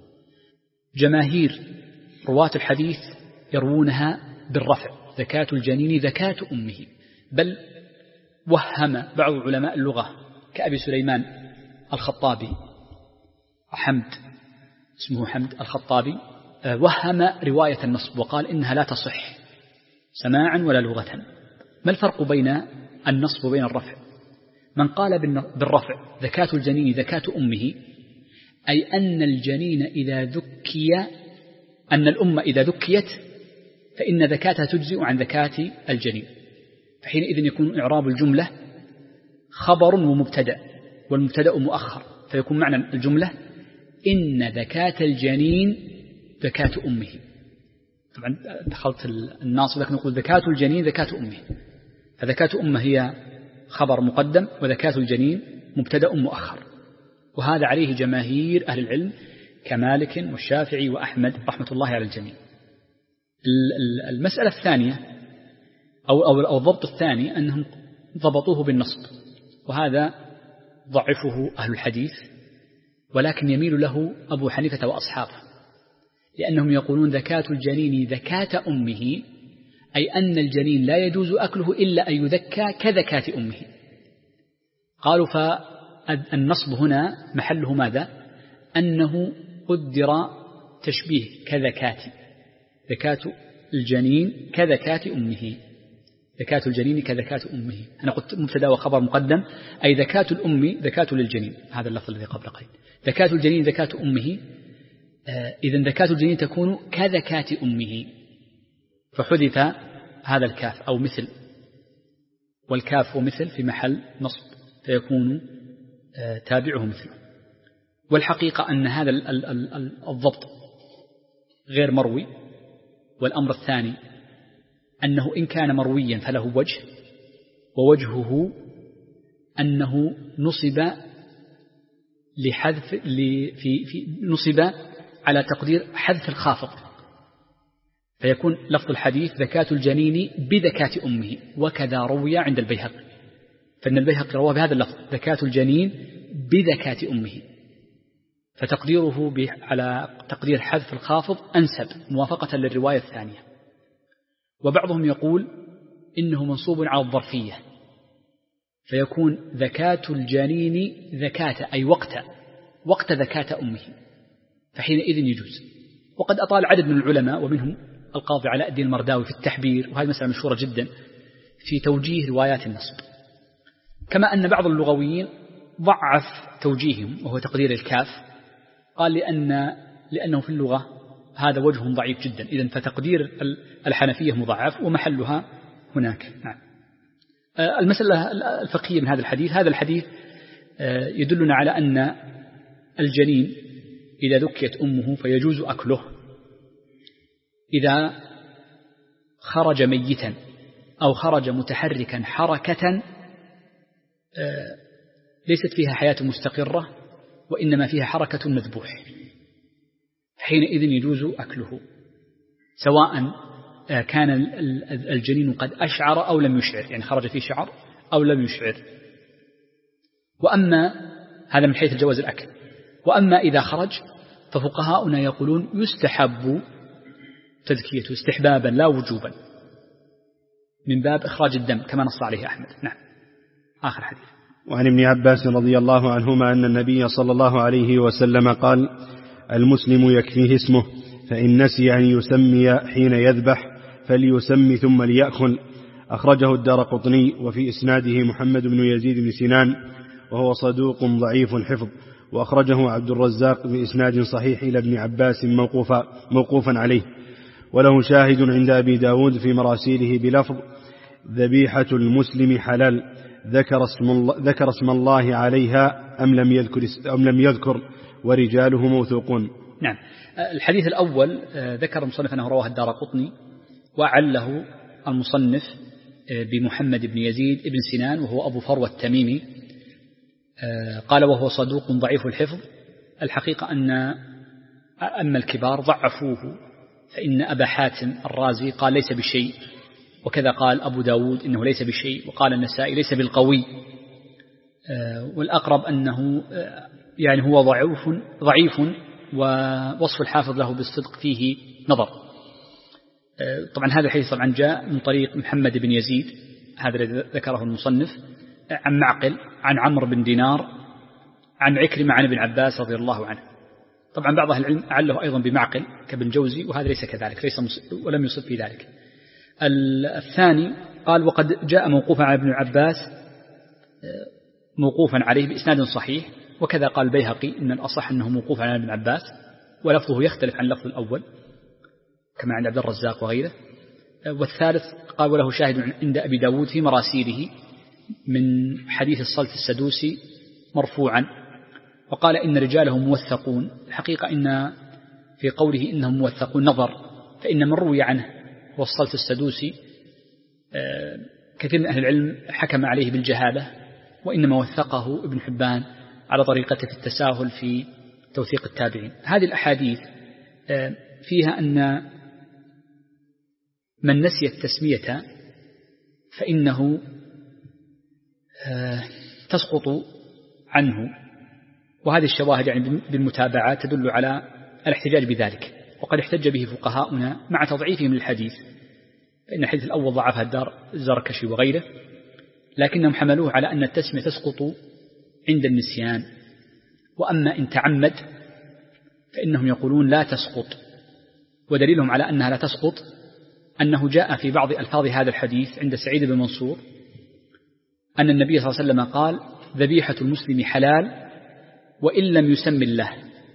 جماهير رواة الحديث يروونها بالرفع، زكاة الجنين زكاة أمه، بل وهم بعض علماء اللغة كأبي سليمان الخطابي حمد اسمه حمد الخطابي وهم رواية النصب وقال إنها لا تصح سماعا ولا لغة. ما الفرق بين النصب وبين الرفع؟ من قال بالرفع زكاة الجنين زكاة أمه أي أن الجنين إذا ذكي أن الأم إذا ذكيت فإن زكاتها تجزئ عن زكاة الجنين، فحينئذ يكون إعراب الجملة خبر ومبتدأ والمبتدأ مؤخر، فيكون معنى الجملة إن زكاة الجنين زكاة أمه. طبعا دخلت الناصب لكن نقول زكاة الجنين زكاة أمه، فزكاة أمه هي خبر مقدم وزكاة الجنين مبتدأ مؤخر، وهذا عليه جماهير أهل العلم كمالك والشافعي وأحمد رحمة الله على الجميع. المسألة الثانية أو, أو, أو الضبط الثاني أنهم ضبطوه بالنصب، وهذا ضعفه أهل الحديث، ولكن يميل له أبو حنيفة وأصحابه، لأنهم يقولون زكاة الجنين زكاة أمه أي أن الجنين لا يجوز أكله إلا أن يذكى كذكاة أمه. قالوا فالنصب هنا محله ماذا؟ أنه قدر تشبيه كذكاة، زكاة الجنين كذكاة أمه، زكاة الجنين كزكاة أمه. أنا قلت مبتدا وخبر مقدم، أي زكاة الأم زكاة للجنين، هذا اللفظ الذي قبل قليل. زكاة الجنين زكاة أمه، آه إذن زكاة الجنين تكون كزكاة أمه، فحذف هذا الكاف أو مثل، والكاف ومثل في محل نصب، فيكون آه تابعه مثله. والحقيقة أن هذا الضبط غير مروي. والأمر الثاني أنه إن كان مرويا فله وجه، ووجهه أنه نصب لحذف في في نصب على تقدير حذف الخافض، فيكون لفظ الحديث زكاة الجنين بزكاة أمه، وكذا روي عند البيهقي، فإن البيهقي روى بهذا اللفظ زكاة الجنين بزكاة أمه، فتقديره على تقدير حذف الخافض أنسب موافقة للرواية الثانية. وبعضهم يقول إنه منصوب على الظرفية، فيكون زكاة الجنين زكاة أي وقت وقت زكاة أمه، فحينئذ يجوز. وقد أطال عدد من العلماء ومنهم القاضي علاء الدين المرداوي في التحبير، وهذه مسألة مشهورة جدا في توجيه روايات النصب، كما أن بعض اللغويين ضعف توجيههم وهو تقدير الكاف، قال لأن لأنه في اللغة هذا وجه ضعيف جدا، إذن فتقدير الحنفية مضاعف ومحلها هناك. نعم. المسألة الفقهية من هذا الحديث، هذا الحديث يدلنا على أن الجنين إذا ذكيت أمه فيجوز أكله إذا خرج ميتا أو خرج متحركا حركة ليست فيها حياة مستقرة وإنما فيها حركة مذبوح، حينئذ يجوز أكله، سواء كان الجنين قد أشعر أو لم يشعر، يعني خرج فيه شعر أو لم يشعر. وأما هذا من حيث الجواز الأكل. وأما إذا خرج ففقهاؤنا يقولون يستحب تزكيته استحبابا لا وجوبا، من باب إخراج الدم كما نص عليه أحمد. نعم. آخر حديث. وعن ابن عباس رضي الله عنهما أن النبي صلى الله عليه وسلم قال: المسلم يكفيه اسمه، فإن نسي أن يسمي حين يذبح فليسمي ثم ليأكل. أخرجه الدارقطني، وفي إسناده محمد بن يزيد بن سنان وهو صدوق ضعيف الحفظ، وأخرجه عبد الرزاق بإسناد صحيح إلى ابن عباس موقوفا, موقوفا عليه، وله شاهد عند أبي داود في مراسيله بلفظ: ذبيحة المسلم حلال، ذكر اسم الله, ذكر اسم الله عليها أم لم يذكر, أم لم يذكر ورجاله موثوقون. نعم. الحديث الأول ذكر المصنف أنه رواه الدارقطني، وعله المصنف بمحمد بن يزيد بن سنان وهو أبو فروة التميمي، قال وهو صدوق ضعيف الحفظ. الحقيقة أن أما الكبار ضعفوه، فإن أبا حاتم الرازي قال ليس بشيء، وكذا قال أبو داود إنه ليس بشيء، وقال النسائي ليس بالقوي، والأقرب أنه يعني هو ضعيف ضعيف ووصف الحافظ له بالصدق فيه نظر. طبعا هذا الحديث طبعا جاء من طريق محمد بن يزيد، هذا الذي ذكره المصنف، عن معقل عن عمرو بن دينار عن عكرمة عن ابن عباس رضي الله عنه. طبعا بعض أهل العلم عله أيضا بمعقل كابن جوزي، وهذا ليس كذلك، ليس ولم يصب في ذلك. الثاني قال وقد جاء موقوفا على ابن عباس موقوفا عليه بإسناد صحيح، وكذا قال البيهقي إن الأصح أنه موقوف على ابن عباس، ولفظه يختلف عن لفظ الأول كما عند عبد الرزاق وغيره. والثالث قال وله شاهد عند أبي داود في مراسيله من حديث الصلت السدوسي مرفوعا، وقال إن رجاله موثقون. الحقيقة إن في قوله إنهم موثقون نظر، فإن من روي عنه هو الصلت السدوسي كثير من أهل العلم حكم عليه بالجهالة، وإنما وثقه ابن حبان على طريقته في التساهل في توثيق التابعين. هذه الأحاديث فيها أن من نسي التسمية فإنه تسقط عنه، وهذه الشواهد يعني بالمتابعة تدل على الاحتجاج بذلك، وقد احتج به فقهاؤنا مع تضعيفهم للحديث، فإن الحديث الأول ضعفها الدار الزركشي وغيره، لكنهم حملوه على أن التسمية تسقط عند النسيان، وأما إن تعمد فإنهم يقولون لا تسقط، ودليلهم على أنها لا تسقط أنه جاء في بعض ألفاظ هذا الحديث عند سعيد بن منصور أن النبي صلى الله عليه وسلم قال ذبيحة المسلم حلال وإن لم يسم الله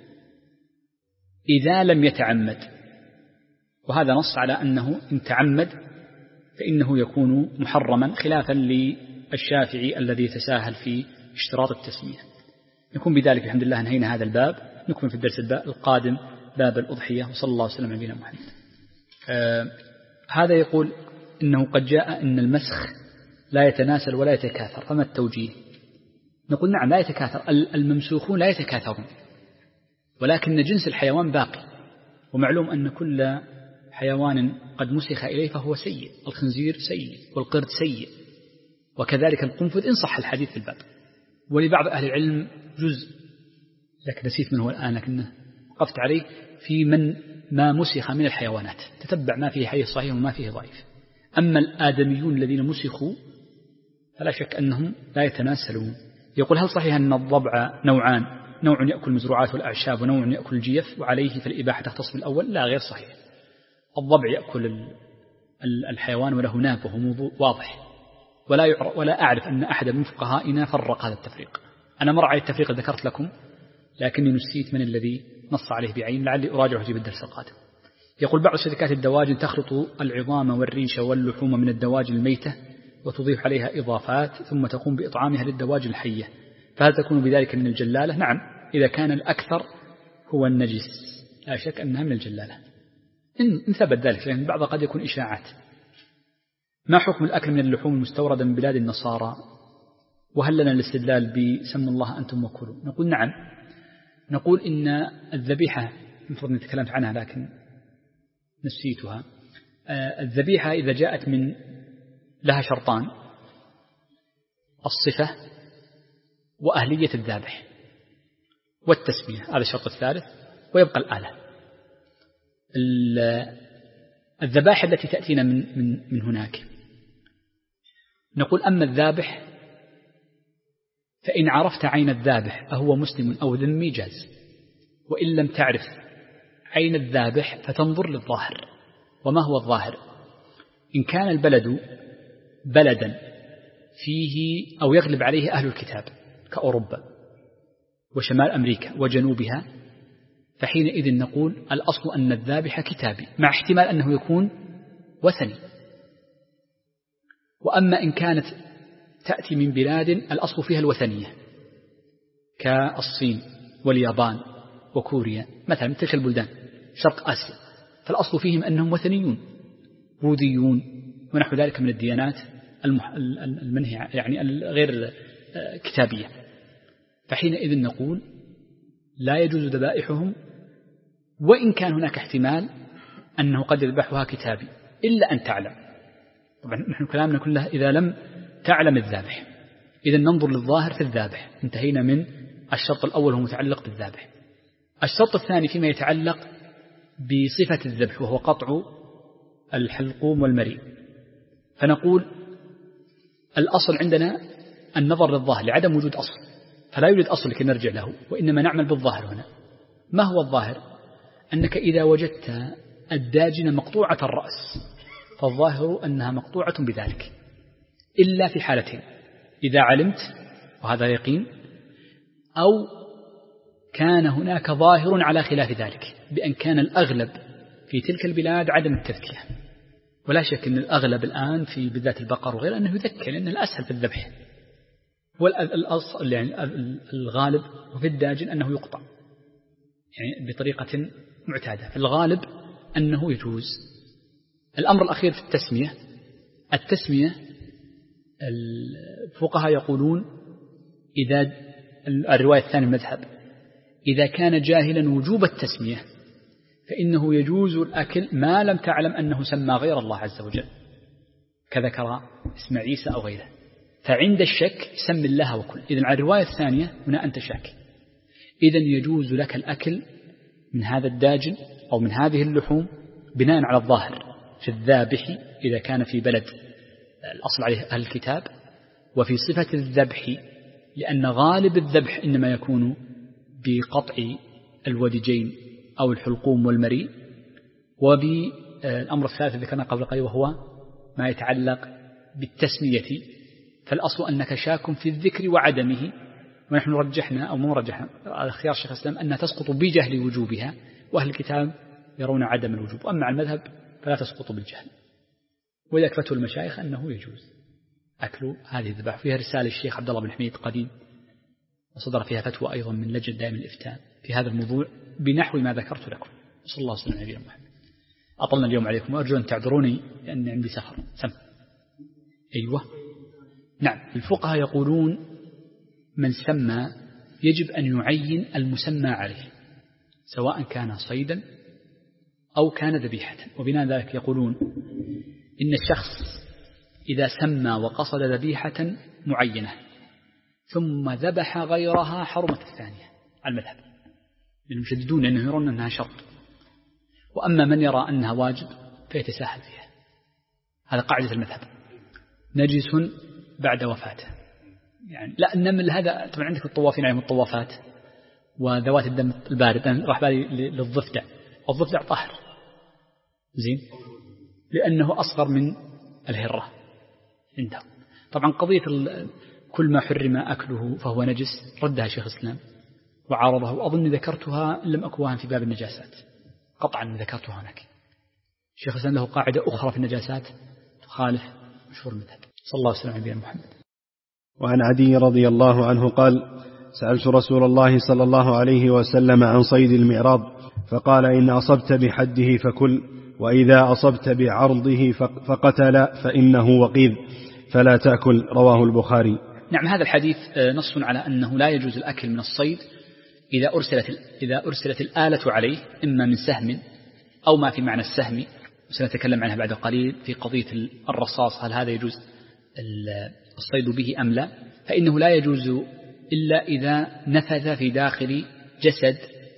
إذا لم يتعمد، وهذا نص على أنه إن تعمد فإنه يكون محرما، خلافا للشافعي الذي يتساهل في اشتراط التسمية. يكون بذلك الحمد لله انهينا هذا الباب، نكمل في الدرس القادم باب الأضحية، وصلى الله وسلم على نبينا محمد. آه هذا يقول إنه قد جاء إن المسخ لا يتناسل ولا يتكاثر، فما التوجيه؟ نقول نعم لا يتكاثر، الممسوخون لا يتكاثرون، ولكن جنس الحيوان باقي، ومعلوم أن كل حيوان قد مسخ إليه فهو سيء، الخنزير سيء والقرد سيء، وكذلك القنفذ إن صح الحديث في الباب. ولبعض أهل العلم جزء لكن نسيت من هو الآن لكنه وقفت عليه في من ما مسخ من الحيوانات، تتبع ما فيه حديث صحيح وما فيه ضعيف. أما الآدميون الذين مسخوا فلا شك أنهم لا يتناسلون. يقول هل صحيح أن الضبع نوعان، نوع يأكل المزروعات والأعشاب ونوع يأكل الجيف، وعليه فالإباحة تختص بالأول؟ لا، غير صحيح. الضبع يأكل الحيوان وله ناب وهو موضوع واضح، ولا يعرف ولا أعرف أن أحد من فقهائنا فرق هذا التفريق. أنا مر على التفريق ذكرت لكم لكني نسيت من الذي نص عليه بعين، لعلي أراجعه في الدرس القادم. يقول بعض شركات الدواجن تخلط العظام والريش واللحوم من الدواجن الميتة وتضيف عليها إضافات ثم تقوم بإطعامها للدواجن الحية، فهل تكون بذلك من الجلالة؟ نعم، إذا كان الأكثر هو النجس لا شك أنها من الجلالة إن ثبت ذلك، لأن بعضها قد يكون إشاعات. ما حكم الأكل من اللحوم المستوردة من بلاد النصارى؟ وهل لنا الاستدلال بسم الله أنتم وكلوا؟ نقول نعم، نقول إن الذبيحة المفروض أن تكلمت عنها لكن نسيتها. الذبيحة إذا جاءت من لها شرطان: الصفة وأهلية الذابح والتسمية، هذا الشرط الثالث، ويبقى الآلة. الذبائح التي تأتينا من, من, من هناك نقول أما الذابح فإن عرفت عين الذابح أهو مسلم أو ذمي جاز، وإن لم تعرف عين الذابح فتنظر للظاهر. وما هو الظاهر؟ إن كان البلد بلدا فيه أو يغلب عليه أهل الكتاب كأوروبا وشمال أمريكا وجنوبها، فحينئذ نقول الأصل أن الذابح كتابي، مع احتمال أنه يكون وثني. وأما إن كانت تأتي من بلاد الأصل فيها الوثنية كالصين واليابان وكوريا مثلا، من تلك البلدان شرق آسيا، فالأصل فيهم أنهم وثنيون بوذيون ونحو ذلك من الديانات المنهية يعني غير كتابية، فحينئذ نقول لا يجوز ذبائحهم، وإن كان هناك احتمال أنه قد يذبحها كتابي، إلا أن تعلم. طبعا نحن كلامنا كله إذا لم تعلم الذابح، إذا ننظر للظاهر في الذابح. انتهينا من الشرط الأول هو متعلق بالذابح. الشرط الثاني فيما يتعلق بصفة الذبح وهو قطع الحلقوم والمريء، فنقول الأصل عندنا النظر للظاهر لعدم وجود أصل، فلا يوجد أصل لكي نرجع له، وإنما نعمل بالظاهر هنا. ما هو الظاهر؟ أنك إذا وجدت الداجنة مقطوعة الرأس فالظاهر أنها مقطوعة بذلك، إلا في حالتين: إذا علمت وهذا يقين، أو كان هناك ظاهر على خلاف ذلك، بأن كان الأغلب في تلك البلاد عدم التذكية. ولا شك أن الأغلب الآن في بالذات البقر وغيره أنه يذكر، لأنه الأسهل في الذبح، والأصل يعني الغالب وفي الداجن أنه يقطع يعني بطريقة معتادة، في الغالب أنه يجوز. الأمر الأخير في التسمية، التسمية الفقهاء يقولون إذا الرواية الثانية المذهب إذا كان جاهلا وجوب التسمية فإنه يجوز الأكل ما لم تعلم أنه سمى غير الله عز وجل، كذكر اسم عيسى أو غيره، فعند الشك سم الله وكل. إذن على الرواية الثانية هنا أنت شاك، إذن يجوز لك الأكل من هذا الداجن أو من هذه اللحوم بناء على الظاهر في الذابح إذا كان في بلد الأصل عليه أهل الكتاب، وفي صفة الذبح لأن غالب الذبح إنما يكون بقطع الودجين أو الحلقوم والمريء، الأمر الثالث ذكرنا قبل قليل وهو ما يتعلق بالتسمية، فالأصل أنك شاك في الذكر وعدمه، ونحن رجحنا أو مو رجحنا على اختيار شيخ الإسلام أنها تسقط بجهل وجوبها، وأهل الكتاب يرون عدم الوجوب، وأما على المذهب فلا تسقط بالجهل. وإذا أكفتوا المشايخ أنه يجوز أكل هذه الذبائح. فيها رسالة الشيخ عبد الله بن حميد قديم، وصدر فيها فتوى أيضا من لجنة دائم الإفتاء في هذا الموضوع بنحو ما ذكرت لكم. صلى الله عليه وسلم نبينا محمد. أطلنا اليوم عليكم وأرجو أن تعذروني لأن عندي سفر. سم. أيوة. نعم، الفقهاء يقولون من سمى يجب أن يعين المسمى عليه سواء كان صيدا أو كان ذبيحة، وبناء ذلك يقولون إن الشخص إذا سمى وقصد ذبيحة معينة ثم ذبح غيرها حرمت الثانية على المذهب، المشددون أنه يرون أنها شرط، وأما من يرى أنها واجب فيتساهل فيها. هذا قاعدة المذهب، نجس بعد وفاته. يعني لا النمل هذا طبعا عندك الطوافين عليهم الطوافات وذوات الدم البارد، راح بالي للضفدع، الضفدع طاهر زين لأنه أصغر من الهرة عنده. طبعا قضية كل ما حرم أكله فهو نجس ردها شيخ الإسلام وعارضه، وأظن ذكرتها لم أكوها في باب النجاسات، قطعا ذكرتها هناك. شيخ الإسلام له قاعدة أخرى في النجاسات تخالف مشهور المذهب. صلى الله عليه وسلم نبينا محمد. وعن عدي رضي الله عنه قال: سألت رسول الله صلى الله عليه وسلم عن صيد المعراض فقال: إن أصبت بحده فكل، وإذا أصبت بعرضه فقتل فإنه وقيذ فلا تأكل. رواه البخاري. نعم، هذا الحديث نص على أنه لا يجوز الأكل من الصيد إذا أرسلت, إذا أرسلت الآلة عليه إما من سهم أو ما في معنى السهم، سنتكلم عنها بعد قليل في قضية الرصاص، هل هذا يجوز الصيد به أم لا، فإنه لا يجوز إلا إذا نفذ في داخل جسد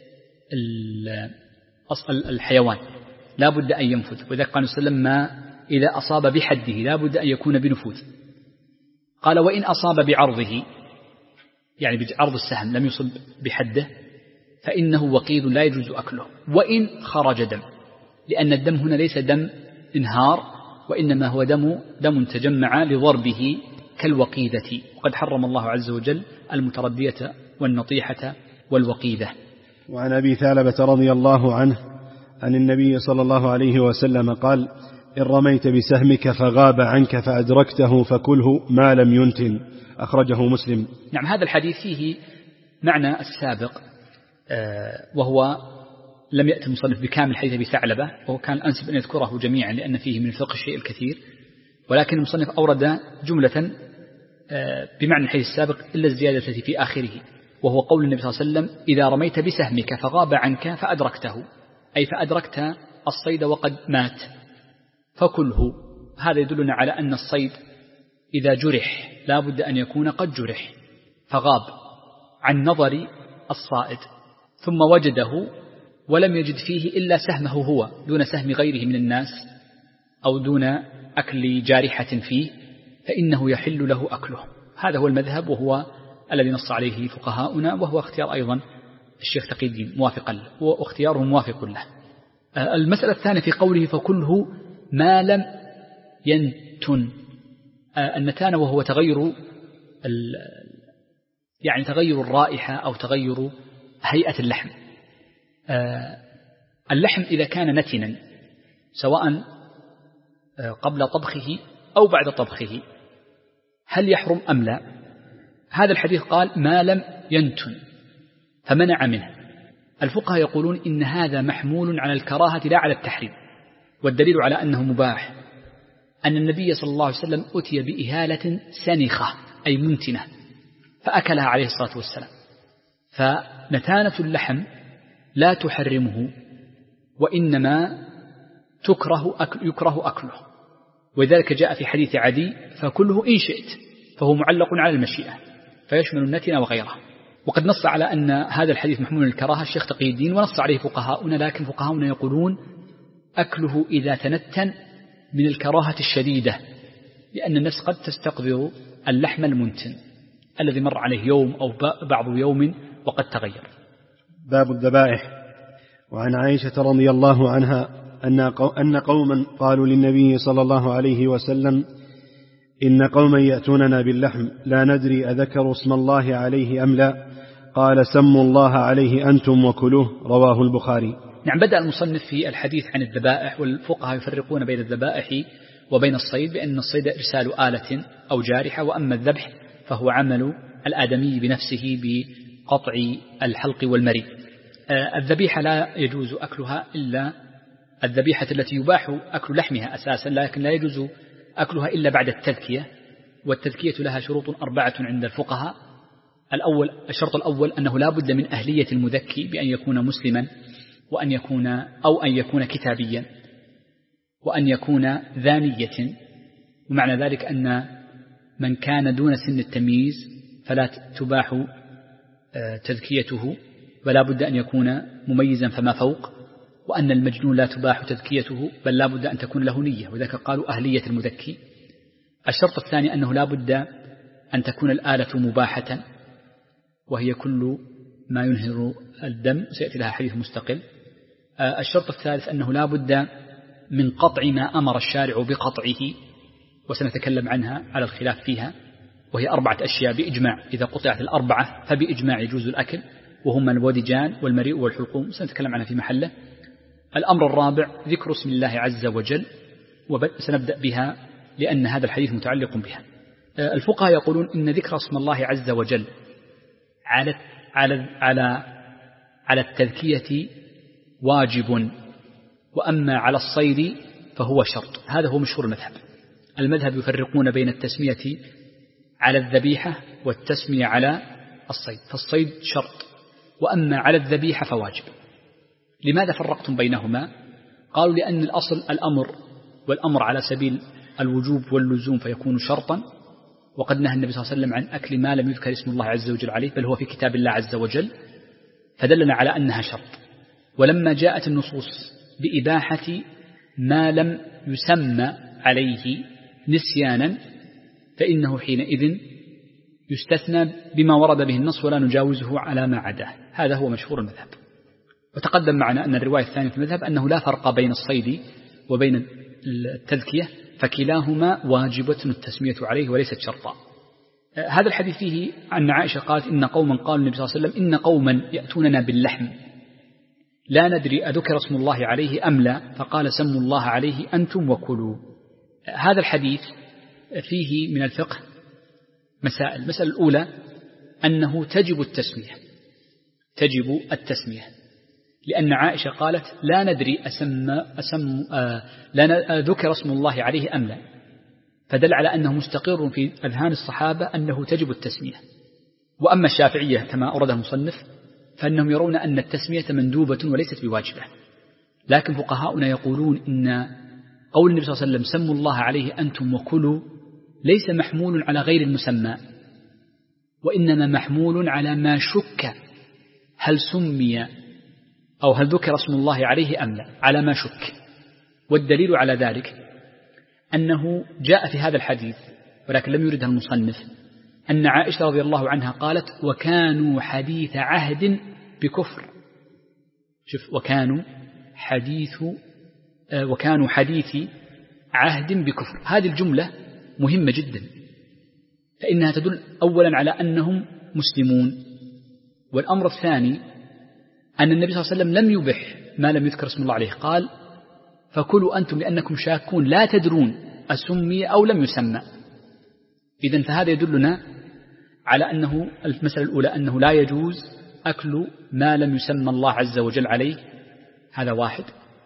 الحيوان، لا بد أن ينفذ. وإذا قال صلى الله عليه وسلم ما إذا أصاب بحده لا بد أن يكون بنفوذ. قال: وإن أصاب بعرضه، يعني بعرض السهم لم يصب بحده، فإنه وقيد لا يجوز أكله وإن خرج دم، لأن الدم هنا ليس دم انهار، وإنما هو دم دم تجمع لضربه كالوقيدة، وقد حرم الله عز وجل المتردية والنطيحة والوقيدة. وعن أبي ثعلبة رضي الله عنه عن النبي صلى الله عليه وسلم قال: إن رميت بسهمك فغاب عنك فأدركته فكله ما لم ينتن. أخرجه مسلم. نعم، هذا الحديث فيه معنى السابق، وهو لم يأتي المصنف بكامل حديث أبي ثعلبة، وهو كان الأنسب أن يذكره جميعا لأن فيه من الفقه الشيء الكثير، ولكن المصنف أورد جملة بمعنى الحديث السابق إلا الزيادة التي في آخره، وهو قول النبي صلى الله عليه وسلم: إذا رميت بسهمك فغاب عنك فأدركته، أي فأدركت الصيد وقد مات فكله. هذا يدلنا على أن الصيد إذا جرح لا بد أن يكون قد جرح فغاب عن نظر الصائد، ثم وجده ولم يجد فيه إلا سهمه هو دون سهم غيره من الناس أو دون أكل جارحة فيه، فإنه يحل له أكله. هذا هو المذهب، وهو الذي نص عليه فقهاؤنا، وهو اختيار أيضا الشيخ تقي الدين موافقا له، واختياره موافق له. المسألة الثانية في قوله فكله ما لم ينتن، النتانة وهو تغير يعني تغير الرائحة أو تغير هيئة اللحم. اللحم إذا كان نتنا سواء قبل طبخه أو بعد طبخه هل يحرم أم لا؟ هذا الحديث قال ما لم ينتن فمنع منه. الفقهاء يقولون إن هذا محمول على الكراهة لا على التحريم، والدليل على أنه مباح أن النبي صلى الله عليه وسلم أتي بإهالة سنخة أي منتنة فأكلها عليه الصلاة والسلام، فنتانة اللحم لا تحرمه، وإنما تكره أكل يكره أكله، وذلك جاء في حديث عدي فكله إن شئت، فهو معلق على المشيئة فيشمل النتن وغيره. وقد نص على أن هذا الحديث محمول الكراهة الشيخ تقي الدين، ونص عليه فقهاؤنا، لكن فقهاؤنا يقولون أكله إذا تنتن من الكراهة الشديدة، لأن النفس قد تستقذر اللحم المنتن الذي مر عليه يوم أو بعض يوم وقد تغير. باب الذبائح. وعن عائشة رضي الله عنها أن قوما قالوا للنبي صلى الله عليه وسلم إن قوما يأتوننا باللحم لا ندري أذكروا اسم الله عليه أم لا، قال سموا الله عليه أنتم وكلوه، رواه البخاري. نعم. بدأ المصنف في الحديث عن الذبائح، والفقهاء يفرقون بين الذبائح وبين الصيد بأن الصيد إرسال آلة أو جارحة، وأما الذبح فهو عمل الآدمي بنفسه بقطع الحلق والمري. الذبيحة لا يجوز أكلها إلا الذبيحة التي يباح أكل لحمها أساسا، لكن لا يجوز أكلها إلا بعد التذكية، والتذكية لها شروط أربعة عند الفقهاء. الأول الشرط الأول أنه لا بد من أهلية المذكي بأن يكون مسلما، وأن يكون أو أن يكون كتابيا، وأن يكون ذانية، ومعنى ذلك أن من كان دون سن التمييز فلا تباح تذكيته، ولا بد أن يكون مميزا فما فوق، وأن المجنون لا تباح تذكيته بل لا بد أن تكون له نية، وذلك قالوا أهلية المذكي. الشرط الثاني أنه لا بد أن تكون الآلة مباحة، وهي كل ما ينهر الدم، سيأتي لها حديث مستقل. الشرط الثالث أنه لا بد من قطع ما أمر الشارع بقطعه، وسنتكلم عنها على الخلاف فيها، وهي أربعة أشياء بإجماع، إذا قطعت الأربعة فبإجماع يجوز الأكل، وهما الودجان والمريء والحلقوم، سنتكلم عنها في محله. الأمر الرابع ذكر اسم الله عز وجل، وسنبدأ بها لأن هذا الحديث متعلق بها. الفقهاء يقولون إن ذكر اسم الله عز وجل على على على على التذكية واجب، وأما على الصيد فهو شرط. هذا هو مشهور المذهب. المذهب يفرقون بين التسمية على الذبيحة والتسمية على الصيد، فالصيد شرط، وأما على الذبيحة فواجب. لماذا فرقتم بينهما؟ قالوا لأن الأصل الأمر، والأمر على سبيل الوجوب واللزوم فيكون شرطا، وقد نهى النبي صلى الله عليه وسلم عن أكل ما لم يذكر اسم الله عز وجل عليه، بل هو في كتاب الله عز وجل، فدلنا على أنها شرط. ولما جاءت النصوص بإباحة ما لم يسمى عليه نسيانا، فإنه حينئذ يستثنى بما ورد به النص ولا نجاوزه على ما عداه. هذا هو مشهور المذهب. وتقدم معنا أن الرواية الثانية في المذهب أنه لا فرق بين الصيد وبين التذكية، فكلاهما واجبة التسمية عليه وليست شرطا. هذا الحديث فيه أن عائشة قالت إن قوما قالوا النبي صلى الله عليه وسلم إن قوما يأتوننا باللحم لا ندري أذكر اسم الله عليه أم لا، فقال سموا الله عليه أنتم وكلوا. هذا الحديث فيه من الفقه مسائل. المسألة الأولى أنه تجب التسمية، تجب التسمية لأن عائشة قالت لا ندري أسم أسم آه لا ذكر اسم الله عليه أم لا، فدل على أنه مستقر في أذهان الصحابة أنه تجب التسمية. وأما الشافعية كما أورده المصنف فإنهم يرون أن التسمية مندوبة وليست بواجبة، لكن فقهاؤنا يقولون إن قول النبي صلى الله عليه وسلم سموا الله عليه أنتم وكلوا ليس محمول على غير المسمى، وإنما محمول على ما شك هل سمي أو هل ذكر اسم الله عليه أم لا، على ما شك. والدليل على ذلك أنه جاء في هذا الحديث ولكن لم يردها المصنف أن عائشة رضي الله عنها قالت وكانوا حديث عهد بكفر. شوف، وكانوا حديث وكانوا حديث عهد بكفر. هذه الجملة مهمة جدا، فإنها تدل أولا على أنهم مسلمون، والأمر الثاني أن النبي صلى الله عليه وسلم لم يبح ما لم يذكر اسم الله عليه، قال فكلوا أنتم لأنكم شاكون لا تدرون أسمي أو لم يسمى. إذن فهذا يدلنا على أنه المسألة الأولى أنه لا يجوز أكل ما لم يسمى الله عز وجل عليه، هذا واحد.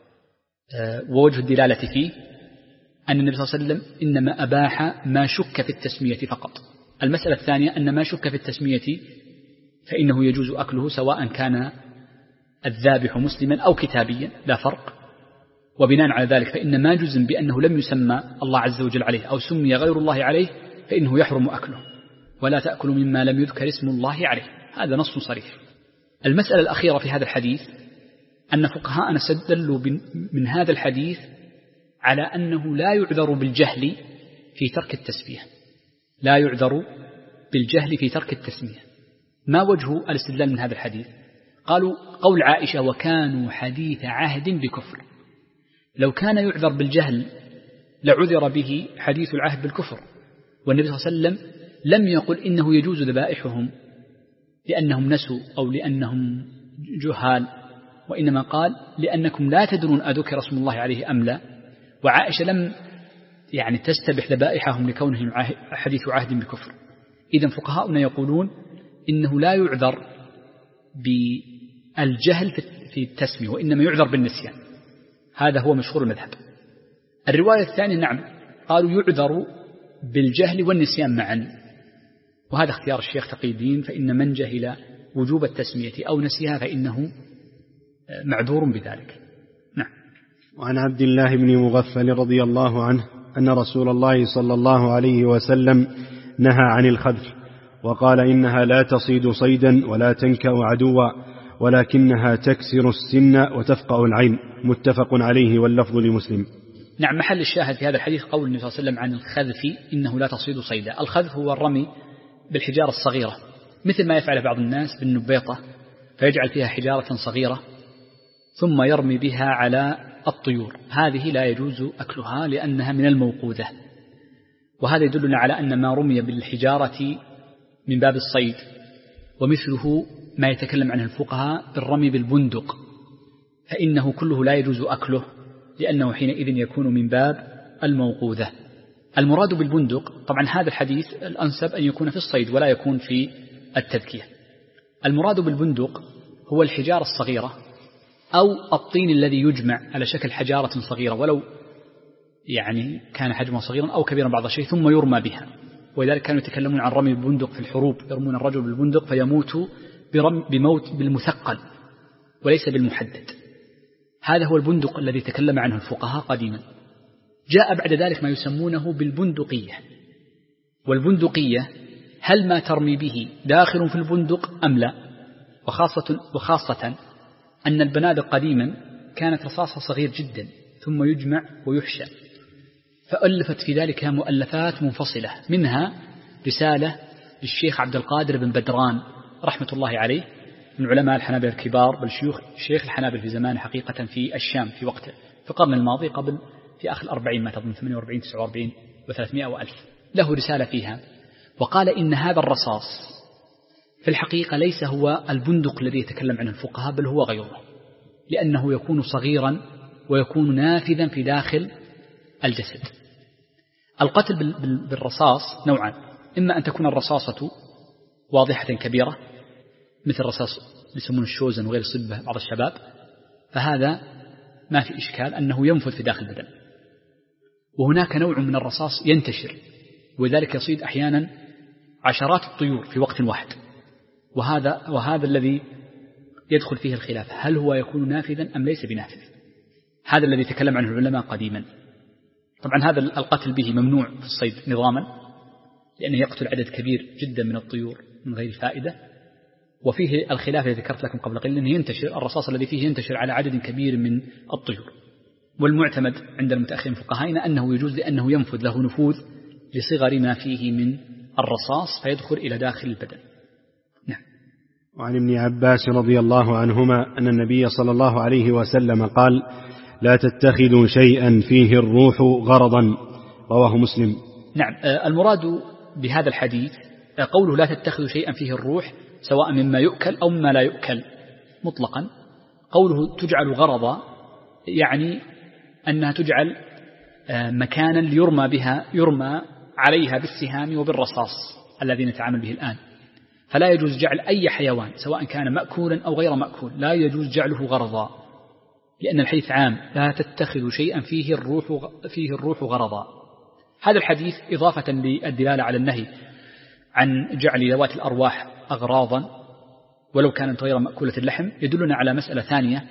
ووجه الدلالة فيه أن النبي صلى الله عليه وسلم إنما أباح ما شك في التسمية فقط. المسألة الثانية أن ما شك في التسمية فإنه يجوز أكله سواء كان الذابح مسلما أو كتابيا، لا فرق. وبناء على ذلك فإن ما جزم بأنه لم يسمى الله عز وجل عليه أو سمي غير الله عليه فإنه يحرم أكله، ولا تأكلوا مما لم يذكر اسم الله عليه، هذا نص صريح. المسألة الأخيرة في هذا الحديث أن فقهاءنا استدلوا من هذا الحديث على أنه لا يعذر بالجهل في ترك التسمية، لا يعذر بالجهل في ترك التسمية. ما وجه الاستدلال من هذا الحديث؟ قالوا قول عائشة وكانوا حديث عهد بكفر، لو كان يعذر بالجهل لعذر به حديث العهد بالكفر، والنبي صلى الله عليه وسلم لم يقل إنه يجوز ذبائحهم لأنهم نسوا أو لأنهم جهال، وإنما قال لأنكم لا تدرون أذكر اسم الله عليه أم لا. وعائشة لم يعني تستبح ذبائحهم لكونهم حديث عهد بكفر. إذن فقهاؤنا يقولون إنه لا يعذر بالجهل في التسمية، وإنما يعذر بالنسيان. هذا هو مشهور المذهب. الرواية الثانية نعم قالوا يعذر بالجهل والنسيان معا، وهذا اختيار الشيخ تقي الدين، فإن من جهل وجوب التسمية أو نسيها فإنه معذور بذلك. نعم. وعن عبد الله بن مغفل رضي الله عنه أن رسول الله صلى الله عليه وسلم نهى عن الخذف، وقال إنها لا تصيد صيدا ولا تنكأ عدوا، ولكنها تكسر السن وتفقأ العين. متفق عليه واللفظ لمسلم. نعم. محل الشاهد في هذا الحديث قول النبي صلى الله عليه وسلم عن الخذف إنه لا تصيد صيدا. الخذف هو الرمي بالحجارة الصغيرة، مثل ما يفعل بعض الناس بالنبيطة، فيجعل فيها حجارة صغيرة ثم يرمي بها على الطيور. هذه لا يجوز أكلها لأنها من الموقوذة، وهذا يدلنا على أن ما رمي بالحجارة من باب الصيد، ومثله ما يتكلم عنه الفقهاء بالرمي بالبندق، فإنه كله لا يجوز أكله لأنه حينئذ يكون من باب الموقوذة. المراد بالبندق طبعا هذا الحديث الأنسب أن يكون في الصيد ولا يكون في التذكية. المراد بالبندق هو الحجارة الصغيرة أو الطين الذي يجمع على شكل حجارة صغيرة، ولو يعني كان حجمه صغيرا أو كبيرا بعض الشيء، ثم يرمى بها. ولذلك كانوا يتكلمون عن رمي البندق في الحروب، يرمون الرجل بالبندق فيموت بموت بالمثقل وليس بالمحدد. هذا هو البندق الذي تكلم عنه الفقهاء قديما. جاء بعد ذلك ما يسمونه بالبندقية. والبندقية هل ما ترمي به داخل في البندق أم لا؟ وخاصة, وخاصة أن البنادق قديما كانت رصاصة صغير جدا ثم يجمع ويحشى، فألفت في ذلك مؤلفات منفصلة، منها رسالة للشيخ عبد القادر بن بدران رحمة الله عليه من علماء الحنابلة الكبار، بل شيوخ شيخ الحنابلة في زمان حقيقة في الشام في وقته في القرن الماضي، قبل في آخر الأربعين ما تظن ثمانية وأربعين تسعة وأربعين وثلاثمائة وألف. له رسالة فيها وقال إن هذا الرصاص في الحقيقة ليس هو البندق الذي يتكلم عنه الفقهاء، بل هو غيره، لأنه يكون صغيرا ويكون نافذا في داخل الجسد. القتل بالرصاص نوعان: إما أن تكون الرصاصة واضحة كبيرة مثل الرصاص يسمونه الشوزن وغير صبه بعض الشباب، فهذا ما في إشكال أنه ينفذ في داخل البدن. وهناك نوع من الرصاص ينتشر، وذلك يصيد أحيانا عشرات الطيور في وقت واحد، وهذا وهذا الذي يدخل فيه الخلاف، هل هو يكون نافذا أم ليس بنافذ؟ هذا الذي تكلم عنه العلماء قديما. طبعا هذا القتل به ممنوع في الصيد نظاما، لأنه يقتل عدد كبير جدا من الطيور من غير فائدة. وفيه الخلاف الذي ذكرت لكم قبل قليل، أنه ينتشر الرصاص الذي فيه ينتشر على عدد كبير من الطيور. والمعتمد عند المتأخرين فقهائنا أنه يجوز لأنه ينفذ له نفوذ لصغر ما فيه من الرصاص فيدخل إلى داخل البدن. نعم. وعن ابن عباس رضي الله عنهما أن النبي صلى الله عليه وسلم قال: لا تتخذوا شيئا فيه الروح غرضا. رواه مسلم. نعم. المراد بهذا الحديث قوله لا تتخذوا شيئا فيه الروح، سواء مما يؤكل أو مما لا يؤكل مطلقا. قوله تجعل غرضا يعني أنها تجعل مكانا ليرمى بها يرمى عليها بالسهام وبالرصاص الذي نتعامل به الآن. فلا يجوز جعل أي حيوان سواء كان مأكولا أو غير مأكول، لا يجوز جعله غرضا، لأن الحديث عام: لا تتخذوا شيئا فيه الروح فيه الروح غرضا. هذا الحديث إضافة للدلالة على النهي عن جعل ذوات الأرواح أغراضا ولو كانت غير مأكولة اللحم، يدلنا على مسألة ثانية،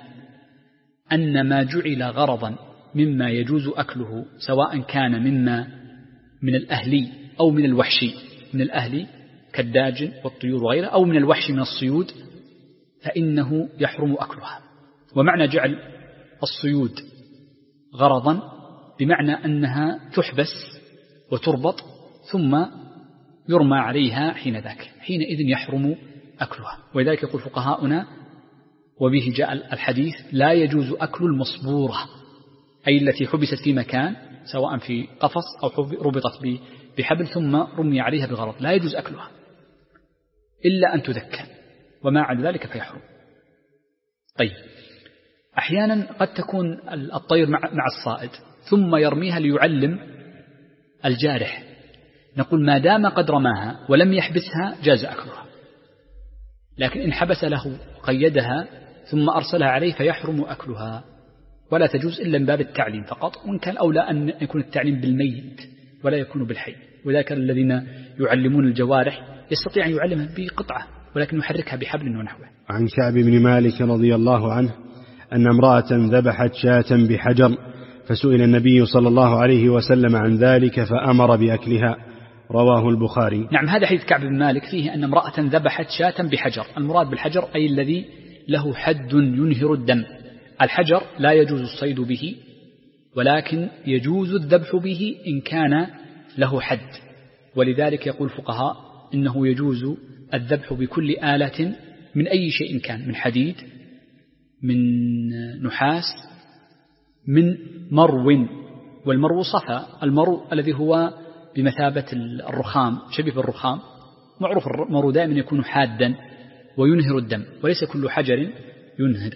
أن ما جعل غرضا مما يجوز أكله سواء كان مما من الأهلي أو من الوحشي، من الأهلي كالداجن والطيور وغيره، أو من الوحش من الصيود، فإنه يحرم أكلها. ومعنى جعل الصيود غرضا بمعنى أنها تحبس وتربط ثم يرمى عليها حين ذاك، حينئذ يحرم أكلها. ولذلك يقول فقهاؤنا وبه جاء الحديث: لا يجوز أكل المصبورة، أي التي حبست في مكان سواء في قفص أو ربطت بحبل ثم رمي عليها بغرض، لا يجوز أكلها إلا أن تذكى، وما عدا ذلك فيحرم. طيب، أحيانا قد تكون الطير مع الصائد ثم يرميها ليعلم الجارح، نقول ما دام قد رماها ولم يحبسها جاز أكلها، لكن إن حبس له قيدها ثم أرسلها عليه فيحرم أكلها، ولا تجوز إلا من باب التعليم فقط، وإن كان أولى أن يكون التعليم بالميت ولا يكون بالحي. وذلك الذين يعلمون الجوارح يستطيع أن يعلمها بقطعة ولكن يحركها بحبل ونحوه. عن كعب بن مالك رضي الله عنه أن امرأة ذبحت شاة بحجر فسئل النبي صلى الله عليه وسلم عن ذلك فأمر بأكلها، رواه البخاري. نعم، هذا حديث كعب بن مالك فيه أن امرأة ذبحت شاة بحجر. المراد بالحجر أي الذي له حد ينهر الدم. الحجر لا يجوز الصيد به، ولكن يجوز الذبح به إن كان له حد، ولذلك يقول الفقهاء إنه يجوز الذبح بكل آلة من أي شيء كان، من حديد، من نحاس، من مرو. والمرو صفا، المرو الذي هو بمثابة الرخام، شبيه بالرخام. معروف المرو دائما يكون حادا وينهر الدم، وليس كل حجر ينهر.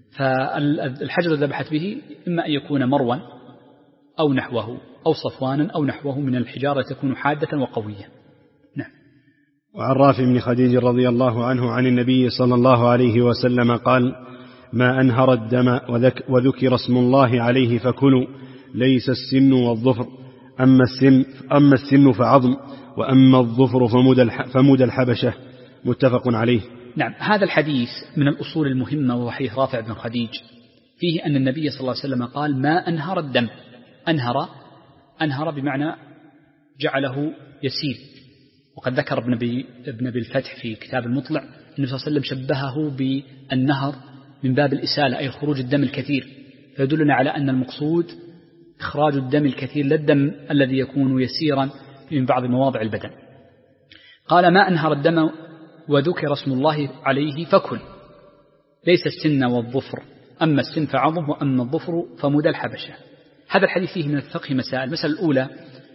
فالحجر الذي ذبحت به إما أن يكون مروا أو نحوه أو صفوانا أو نحوه من الحجارة تكون حادة وقوية. نعم. وعن رافع بن خديج رضي الله عنه عن النبي صلى الله عليه وسلم قال: ما أنهر الدم وذكر اسم الله عليه فكلوا، ليس السن والظفر، أما السن, أما السن فعظم، وأما الظفر فمد الحبشة. متفق عليه. نعم، هذا الحديث من الأصول المهمة، وهو حديث رافع بن خديج، فيه أن النبي صلى الله عليه وسلم قال: ما أنهر الدم. أنهر أنهر بمعنى جعله يسيل. وقد ذكر ابن أبي ابن أبي الفتح في كتاب المطلع النبي صلى الله عليه وسلم شبهه بالنهر من باب الإسالة، أي خروج الدم الكثير، فيدلنا على أن المقصود إخراج الدم الكثير، لا الدم الذي يكون يسيرا من بعض مواضع البدن. قال: ما أنهر الدم وذكر اسم الله عليه فكل، ليس السن والظفر، أما السن فعظم، وأما الظفر فمد الحبشة. هذا الحديث فيه من الفقه مسائل. المسألة الأولى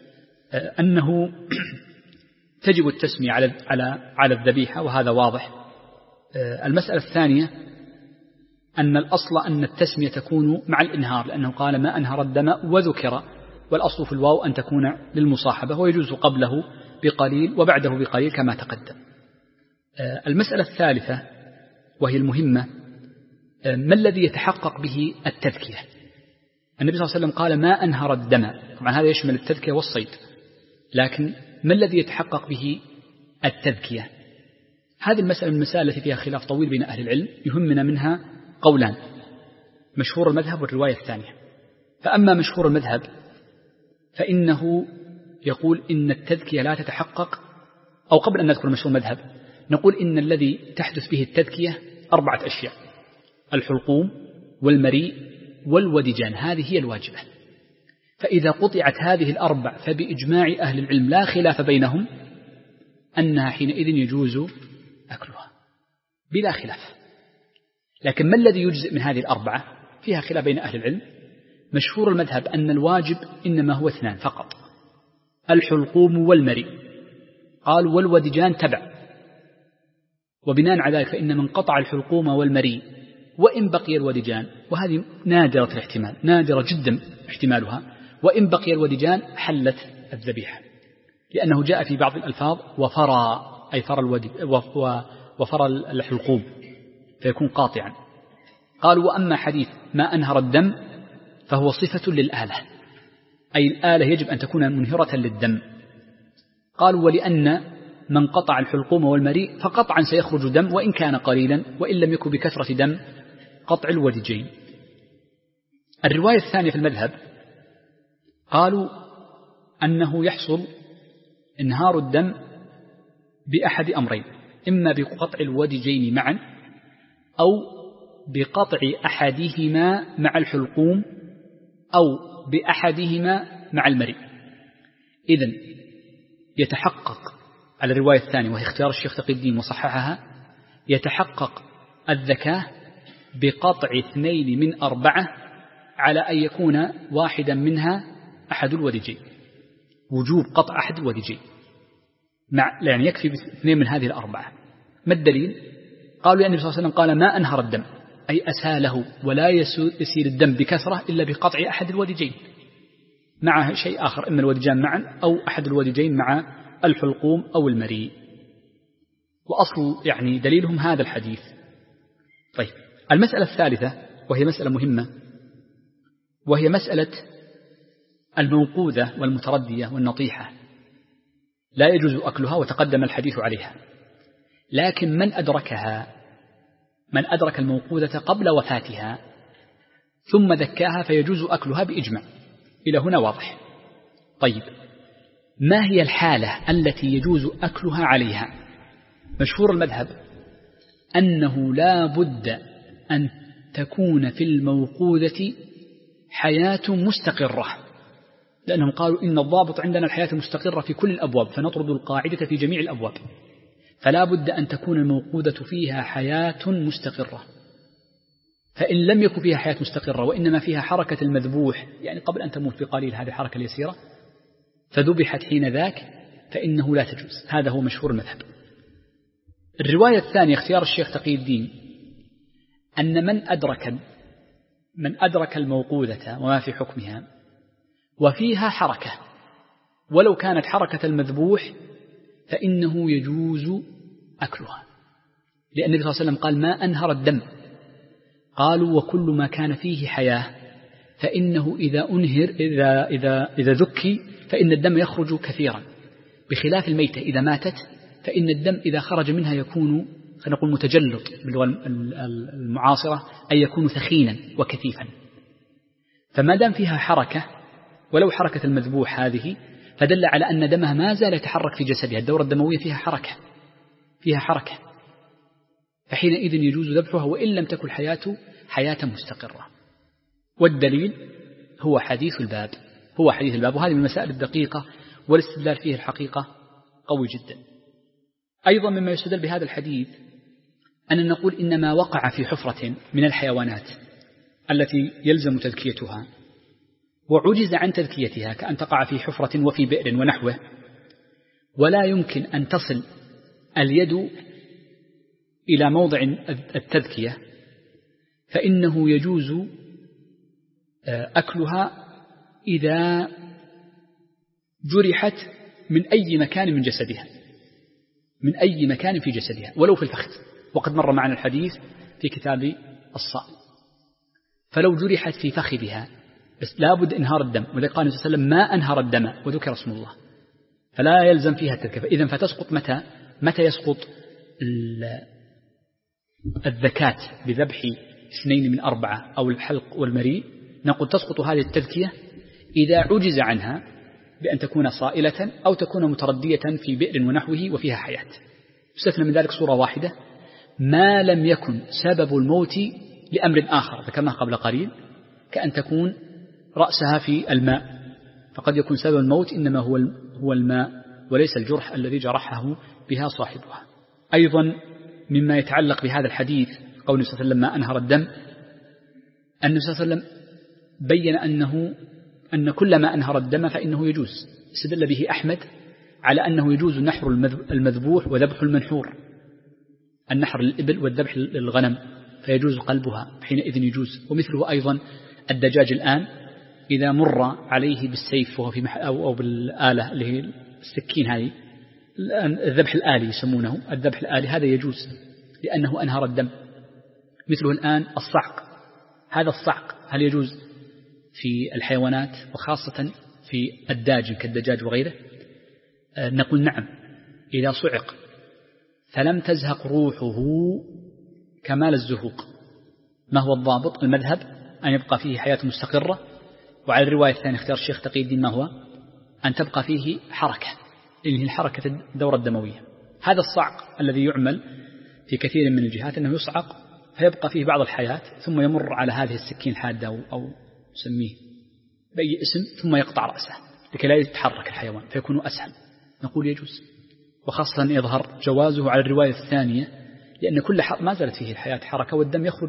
أنه تجب التسمية على على على الذبيحة، وهذا واضح. المسألة الثانية أن الأصل أن التسمية تكون مع الإنهار، لأنه قال: ما أنهر الدم وذكر، والأصل في الواو أن تكون للمصاحبة، ويجوز قبله بقليل وبعده بقليل كما تقدم. المسألة الثالثة وهي المهمة: ما الذي يتحقق به التذكية؟ النبي صلى الله عليه وسلم قال: ما أنهر الدم، طبعا هذا يشمل التذكية والصيد، لكن ما الذي يتحقق به التذكية؟ هذه المسألة من المسائل التي فيها خلاف طويل بين أهل العلم، يهمنا منها قولان: مشهور المذهب والرواية الثانية. فأما مشهور المذهب فإنه يقول إن التذكية لا تتحقق، أو قبل أن نذكر مشهور المذهب نقول إن الذي تحدث به التذكية أربعة أشياء: الحلقوم والمريء والودجان، هذه هي الواجبة. فإذا قطعت هذه الأربع فبإجماع أهل العلم لا خلاف بينهم أنها حينئذ يجوز أكلها بلا خلاف. لكن ما الذي يجزئ من هذه الأربعة؟ فيها خلاف بين أهل العلم. مشهور المذهب أن الواجب إنما هو اثنان فقط: الحلقوم والمريء. قال: والودجان تبع. وبناء على ذلك فإن من قطع الحلقوم والمريء وإن بقي الودجان، وهذه نادرة الاحتمال، نادرة جدا احتمالها، وإن بقي الودجان حلت الذبيحة، لأنه جاء في بعض الألفاظ وفرى، أي فرى الودي وفرى الحلقوم، فيكون قاطعا. قالوا: وأما حديث ما أنهر الدم فهو صفة للآلة، أي الآلة يجب أن تكون منهرة للدم. قالوا: ولأن من قطع الحلقوم والمريء فقطعا سيخرج دم وإن كان قليلا، وإن لم يكن بكثرة دم قطع الودجين. الرواية الثانية في المذهب قالوا أنه يحصل انهار الدم بأحد أمرين: إما بقطع الودجين معا، أو بقطع أحدهما مع الحلقوم، أو بأحدهما مع المريء. إذن يتحقق على الرواية الثانية، وهي اختيار الشيخ تقي الدين وصححها، يتحقق الذكاة بقطع اثنين من أربعة على أن يكون واحدا منها أحد الوديجين، وجوب قطع أحد الوديجين، مع يعني يكفي باثنين من هذه الأربعة. ما الدليل؟ قالوا لأن النبي صلى الله عليه وسلم قال ما أنهر الدم، أي أساله، ولا يسير الدم بكثرة إلا بقطع أحد الوديجين، مع شيء آخر، إما الوديجان معا أو أحد الوديجين مع الحلقوم أو المريء. وأصل يعني دليلهم هذا الحديث. طيب، المسألة الثالثة وهي مسألة مهمة، وهي مسألة الموقوذة والمتردية والنطيحة، لا يجوز أكلها وتقدم الحديث عليها، لكن من أدركها، من أدرك الموقوذة قبل وفاتها ثم ذكاها فيجوز أكلها بإجماع. إلى هنا واضح. طيب، ما هي الحالة التي يجوز أكلها عليها؟ مشهور المذهب أنه لا بد أن تكون في الموقوذة حياة مستقرة، لأنهم قالوا إن الضابط عندنا الحياة المستقرة في كل الأبواب، فنطرد القاعدة في جميع الأبواب، فلا بد أن تكون الموقوذة فيها حياة مستقرة. فإن لم يكن فيها حياة مستقرة وإنما فيها حركة المذبوح، يعني قبل أن تموت بقليل هذه الحركة اليسيرة، فذبحت حين ذاك، فإنه لا تجوز. هذا هو مشهور المذهب. الرواية الثانية اختيار الشيخ تقي الدين أن من أدرك من أدرك الموقوذة وما في حكمها وفيها حركة، ولو كانت حركة المذبوح، فإنه يجوز أكلها، لأن النبي صلى الله عليه وسلم قال ما أنهر الدم. قالوا وكل ما كان فيه حياة فإنه إذا أنهر إذا, إذا, إذا ذكي فإن الدم يخرج كثيرا، بخلاف الميتة إذا ماتت فإن الدم إذا خرج منها يكون خلينا نقول متجلط باللغة المعاصرة، أي يكون ثخينا وكثيفا. فما دام فيها حركة ولو حركة المذبوح هذه، فدل على أن دمها ما زال يتحرك في جسدها، الدورة الدموية فيها حركة فيها حركة فحينئذ يجوز ذبحها وإن لم تكن حياة حياة مستقرة. والدليل هو حديث الباب هو حديث الباب وهذه من المسائل الدقيقة، والاستدلال فيه الحقيقة قوي جدا. أيضا مما يستدل بهذا الحديث أن نقول إنما وقع في حفرة من الحيوانات التي يلزم تذكيتها وعجز عن تذكيتها، كأن تقع في حفرة وفي بئر ونحوه، ولا يمكن أن تصل اليد إلى موضع التذكية، فإنه يجوز أكلها إذا جرحت من أي مكان من جسدها من أي مكان في جسدها ولو في الفخذ، وقد مر معنا الحديث في كتاب الصائم. فلو جرحت في فخذها بس لابد إنهار الدم، وذلك قال النبي صلى الله عليه وسلم ما أنهر الدم وذكر اسم الله، فلا يلزم فيها التذكية. إذن فتسقط متى متى يسقط الذكاة بذبح اثنين من أربعة أو الحلق والمريء؟ نقول تسقط هذه التذكية إذا عجز عنها بأن تكون صائلة أو تكون متردية في بئر ونحوه وفيها حياة. يستثنى من ذلك صورة واحدة، ما لم يكن سبب الموت لأمر آخر ذكرناه قبل قليل، كأن تكون رأسها في الماء، فقد يكون سبب الموت إنما هو هو الماء وليس الجرح الذي جرحه بها صاحبها. أيضا مما يتعلق بهذا الحديث قول النبي صلى الله عليه وسلم ما أنهر الدم، النبي صلى الله عليه وسلم بين أنه أن كل ما أنهر الدم فإنه يجوز. استدل به أحمد على أنه يجوز نحر المذبوح وذبح المنحور، النحر للإبل والذبح للغنم فيجوز قلبها، حينئذ يجوز. ومثله أيضا الدجاج الآن إذا مر عليه بالسيف وهو في أو, أو بالآلة اللي هي السكين، هذه الذبح الآلي يسمونه الذبح الآلي، هذا يجوز لأنه أنهر الدم. مثله الآن الصعق، هذا الصعق هل يجوز في الحيوانات وخاصة في الداجن كالدجاج وغيره؟ آه نقول نعم إذا صعق فلم تزهق روحه كمال الزهوق. ما هو الضابط؟ المذهب أن يبقى فيه حياة مستقرة، وعلى الرواية الثانية اختيار الشيخ تقي الدين ما هو؟ أن تبقى فيه حركة، اللي هي الحركة الدورة الدموية. هذا الصعق الذي يعمل في كثير من الجهات أنه يصعق فيبقى فيه بعض الحياة ثم يمر على هذه السكين الحادة أو نسميه بأي اسم ثم يقطع رأسه لكي لا يتحرك الحيوان فيكون أسهل. نقول يجوز، وخاصة يظهر جوازه على الرواية الثانية لأن كل ما زالت فيه الحياة حركة والدم يخرج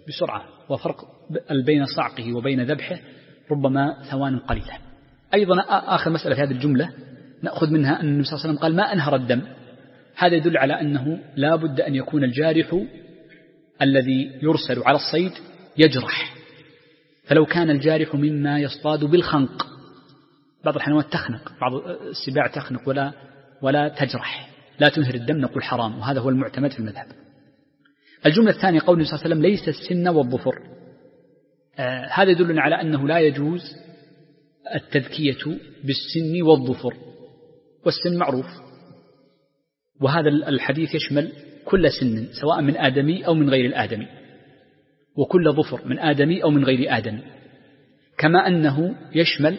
بسرعة، وفرق بين صعقه وبين ذبحه ربما ثوان قليلة. أيضا آخر مسألة في هذه الجملة نأخذ منها أن النبي صلى الله عليه وسلم قال ما أنهر الدم، هذا يدل على أنه لا بد أن يكون الجارح الذي يرسل على الصيد يجرح، فلو كان الجارح مما يصطاد بالخنق، بعض الحيوانات تخنق، بعض السباع تخنق ولا ولا تجرح، لا تنهر الدم، نقول حرام، وهذا هو المعتمد في المذهب. الجملة الثانية قول النبي صلى الله عليه وسلم ليس السن والظفر، آه هذا يدلنا على أنه لا يجوز التذكية بالسن والظفر، والسن معروف، وهذا الحديث يشمل كل سن سواء من آدمي أو من غير الآدمي، وكل ظفر من آدمي أو من غير آدمي، كما أنه يشمل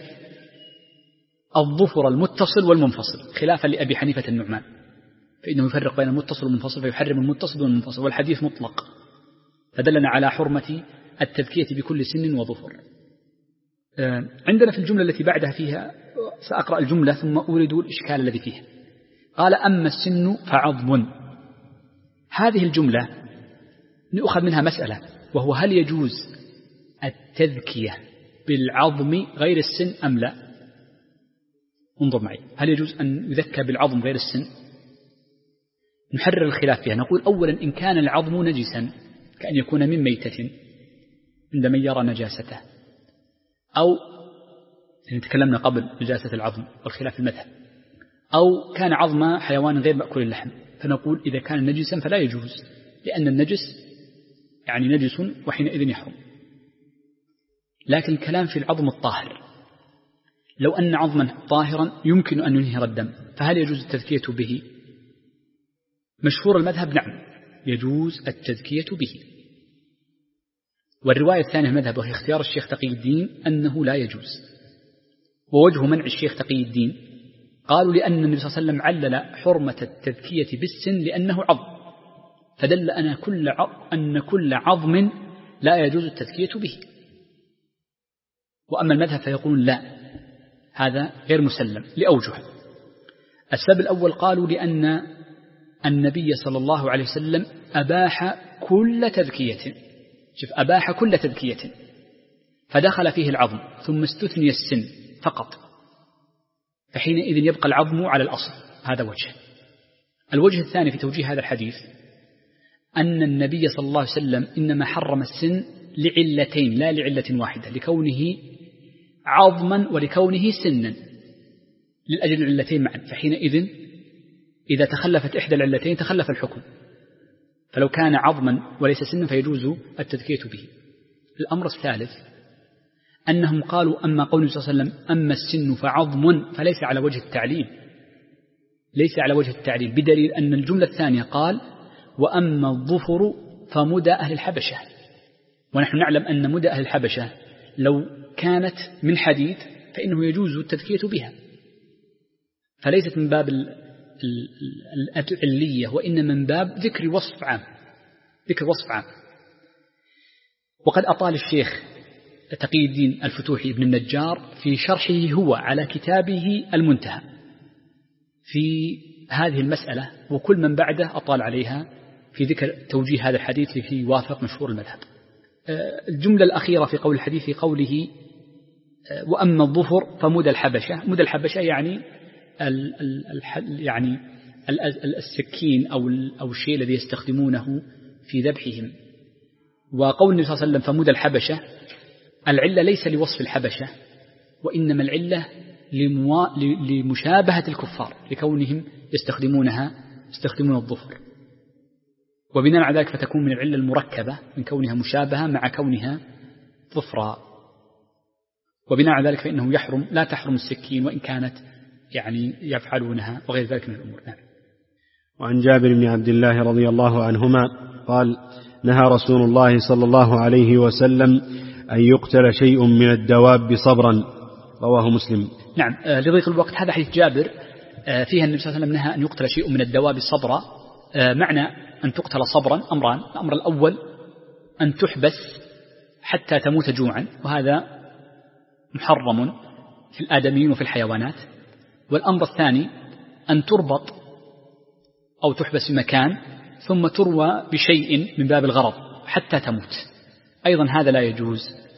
الظفر المتصل والمنفصل، خلافا لأبي حنيفة النعمان فإنه يفرق بين المتصل والمنفصل فيحرم المتصل والمنفصل، والحديث مطلق فدلنا على حرمة التذكية بكل سن وظفر. عندنا في الجملة التي بعدها فيها، سأقرأ الجملة ثم أورد الإشكال الذي فيها. قال أما السن فعظم، هذه الجملة نأخذ منها مسألة، وهو هل يجوز التذكية بالعظم غير السن أم لا؟ انظر معي، هل يجوز أن يذكى بالعظم غير السن؟ نحرر الخلاف فيها. نقول أولا إن كان العظم نجسا كأن يكون من ميتة عند من يرى نجاسته، أو يعني تكلمنا قبل نجاسة العظم والخلاف في المذهب، أو كان عظم حيوان غير مأكول اللحم، فنقول إذا كان نجسا فلا يجوز، لأن النجس يعني نجس وحينئذ يحرم. لكن الكلام في العظم الطاهر، لو أن عظما طاهرا يمكن أن ينهر الدم فهل يجوز التذكية به؟ مشهور المذهب نعم يجوز التذكية به. والرواية الثانية المذهب وهي اختيار الشيخ تقي الدين أنه لا يجوز. ووجه منع الشيخ تقي الدين قالوا لأن النبي صلى الله عليه وسلم علل حرمة التذكية بالسن لأنه عظم، فدل أن كل أن كل عظم لا يجوز التذكية به. وأما المذهب فيقولون لا، هذا غير مسلم لأوجه. السبب الأول قالوا لأن النبي صلى الله عليه وسلم أباح كل تذكية، شوف أباح كل تذكية، فدخل فيه العظم ثم استثني السن فقط، فحينئذ يبقى العظم على الأصل. هذا وجه. الوجه الثاني في توجيه هذا الحديث أن النبي صلى الله عليه وسلم إنما حرم السن لعلتين لا لعلة واحدة، لكونه عظما ولكونه سنا، للأجل العلتين معا، فحينئذ إذا تخلفت إحدى العلتين تخلف الحكم، فلو كان عظما وليس سنا فيجوز التذكية به. الأمر الثالث أنهم قالوا أما قول صلى الله عليه وسلم أما السن فعظم فليس على وجه التعليل، ليس على وجه التعليل، بدليل أن الجملة الثانية قال وأما الظفر فمدى أهل الحبشة، ونحن نعلم أن مدى أهل الحبشة لو كانت من حديد فإنه يجوز التذكية بها، فليست من باب العلية وإنما من باب ذكر وصف عام، ذكر وصف عام. وقد أطال الشيخ تقي الدين الفتوحي ابن النجار في شرحه هو على كتابه المنتهى في هذه المسألة، وكل من بعده أطال عليها في ذكر توجيه هذا الحديث في يوافق مشهور المذهب. الجملة الأخيرة في قول الحديث في قوله وأما الظفر فمدى الحبشة، مدى الحبشة يعني ال ال يعني السكين أو أو الشيء الذي يستخدمونه في ذبحهم. وقول النبي صلى الله عليه وسلم فمدى الحبشة، العلة ليس لوصف الحبشة وإنما العلة لمشابهة الكفار لكونهم يستخدمونها يستخدمون الظفر، وبناء على ذلك فتكون من العلة المركبة من كونها مشابهة مع كونها ظفرا، وبناء على ذلك فإنه يحرم لا تحرم السكين وإن كانت يعني يفعلونها وغير ذلك من الأمور. نعم. وعن جابر بن عبد الله رضي الله عنهما قال نهى رسول الله صلى الله عليه وسلم أن يقتل شيء من الدواب صبرا، رواه مسلم. نعم. لضيق الوقت هذا حديث جابر فيها النبي صلى الله عليه وسلم نهى أن يقتل شيء من الدواب صبرا. معنى أن تقتل صبرا أمران، الأمر الأول أن تحبس حتى تموت جوعا، وهذا محرم في الآدميين وفي الحيوانات. والأمر الثاني أن تربط أو تحبس في مكان ثم تروى بشيء من باب الغرض حتى تموت، أيضا هذا لا يجوز.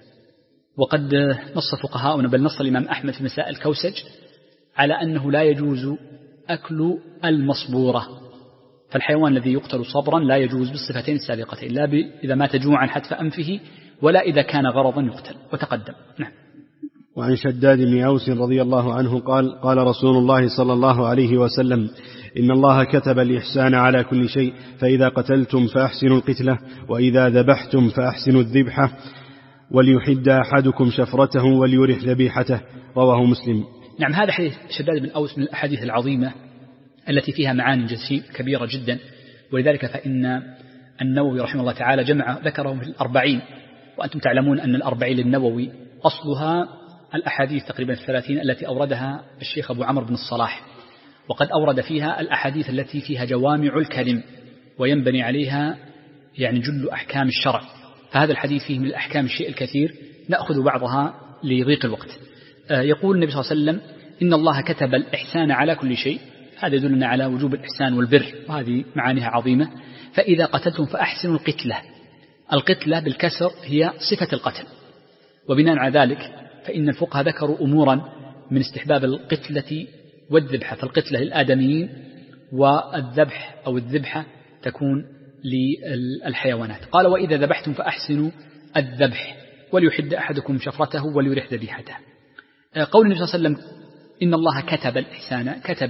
وقد نص فقهاؤنا بل نص الإمام أحمد في مسائل الكوسج على أنه لا يجوز أكل المصبورة، فالحيوان الذي يقتل صبرا لا يجوز بالصفتين السابقتين، لا إذا مات جوعا حتف أنفه ولا إذا كان غرضا يقتل. وتقدم. نعم. وعن شداد بن أوس رضي الله عنه قال قال رسول الله صلى الله عليه وسلم إن الله كتب الإحسان على كل شيء، فإذا قتلتم فأحسنوا القتلة، وإذا ذبحتم فأحسنوا الذبحة، وليحد أحدكم شفرته وليرح ذبيحته. رواه مسلم. نعم. هذا حديث شداد بن أوس من الأحاديث العظيمة التي فيها معاني كبيرة جدا، ولذلك فإن النووي رحمه الله تعالى جمع ذكره في الأربعين، وأنتم تعلمون أن الأربعين للنووي أصلها الأحاديث تقريبا الثلاثين التي أوردها الشيخ أبو عمرو بن الصلاح، وقد أورد فيها الأحاديث التي فيها جوامع الكلم وينبني عليها يعني جل أحكام الشرع، فهذا الحديث فيه من الأحكام الشيء الكثير، نأخذ بعضها لضيق الوقت. يقول النبي صلى الله عليه وسلم إن الله كتب الإحسان على كل شيء، هذا يدلنا على وجوب الإحسان والبر، وهذه معانيها عظيمة. فإذا قتلتم فأحسنوا القتلة، القتلة بالكسر هي صفة القتل، وبناء على ذلك فإن الفقهاء ذكروا أمورا من استحباب القتلة والذبحة، فالقتلة للآدميين والذبح أو الذبحة تكون للحيوانات. قال وإذا ذبحتم فأحسنوا الذبح وليحد أحدكم شفرته وليرح ذبيحته. قول النبي صلى الله عليه وسلم إن الله كتب الإحسان، كتب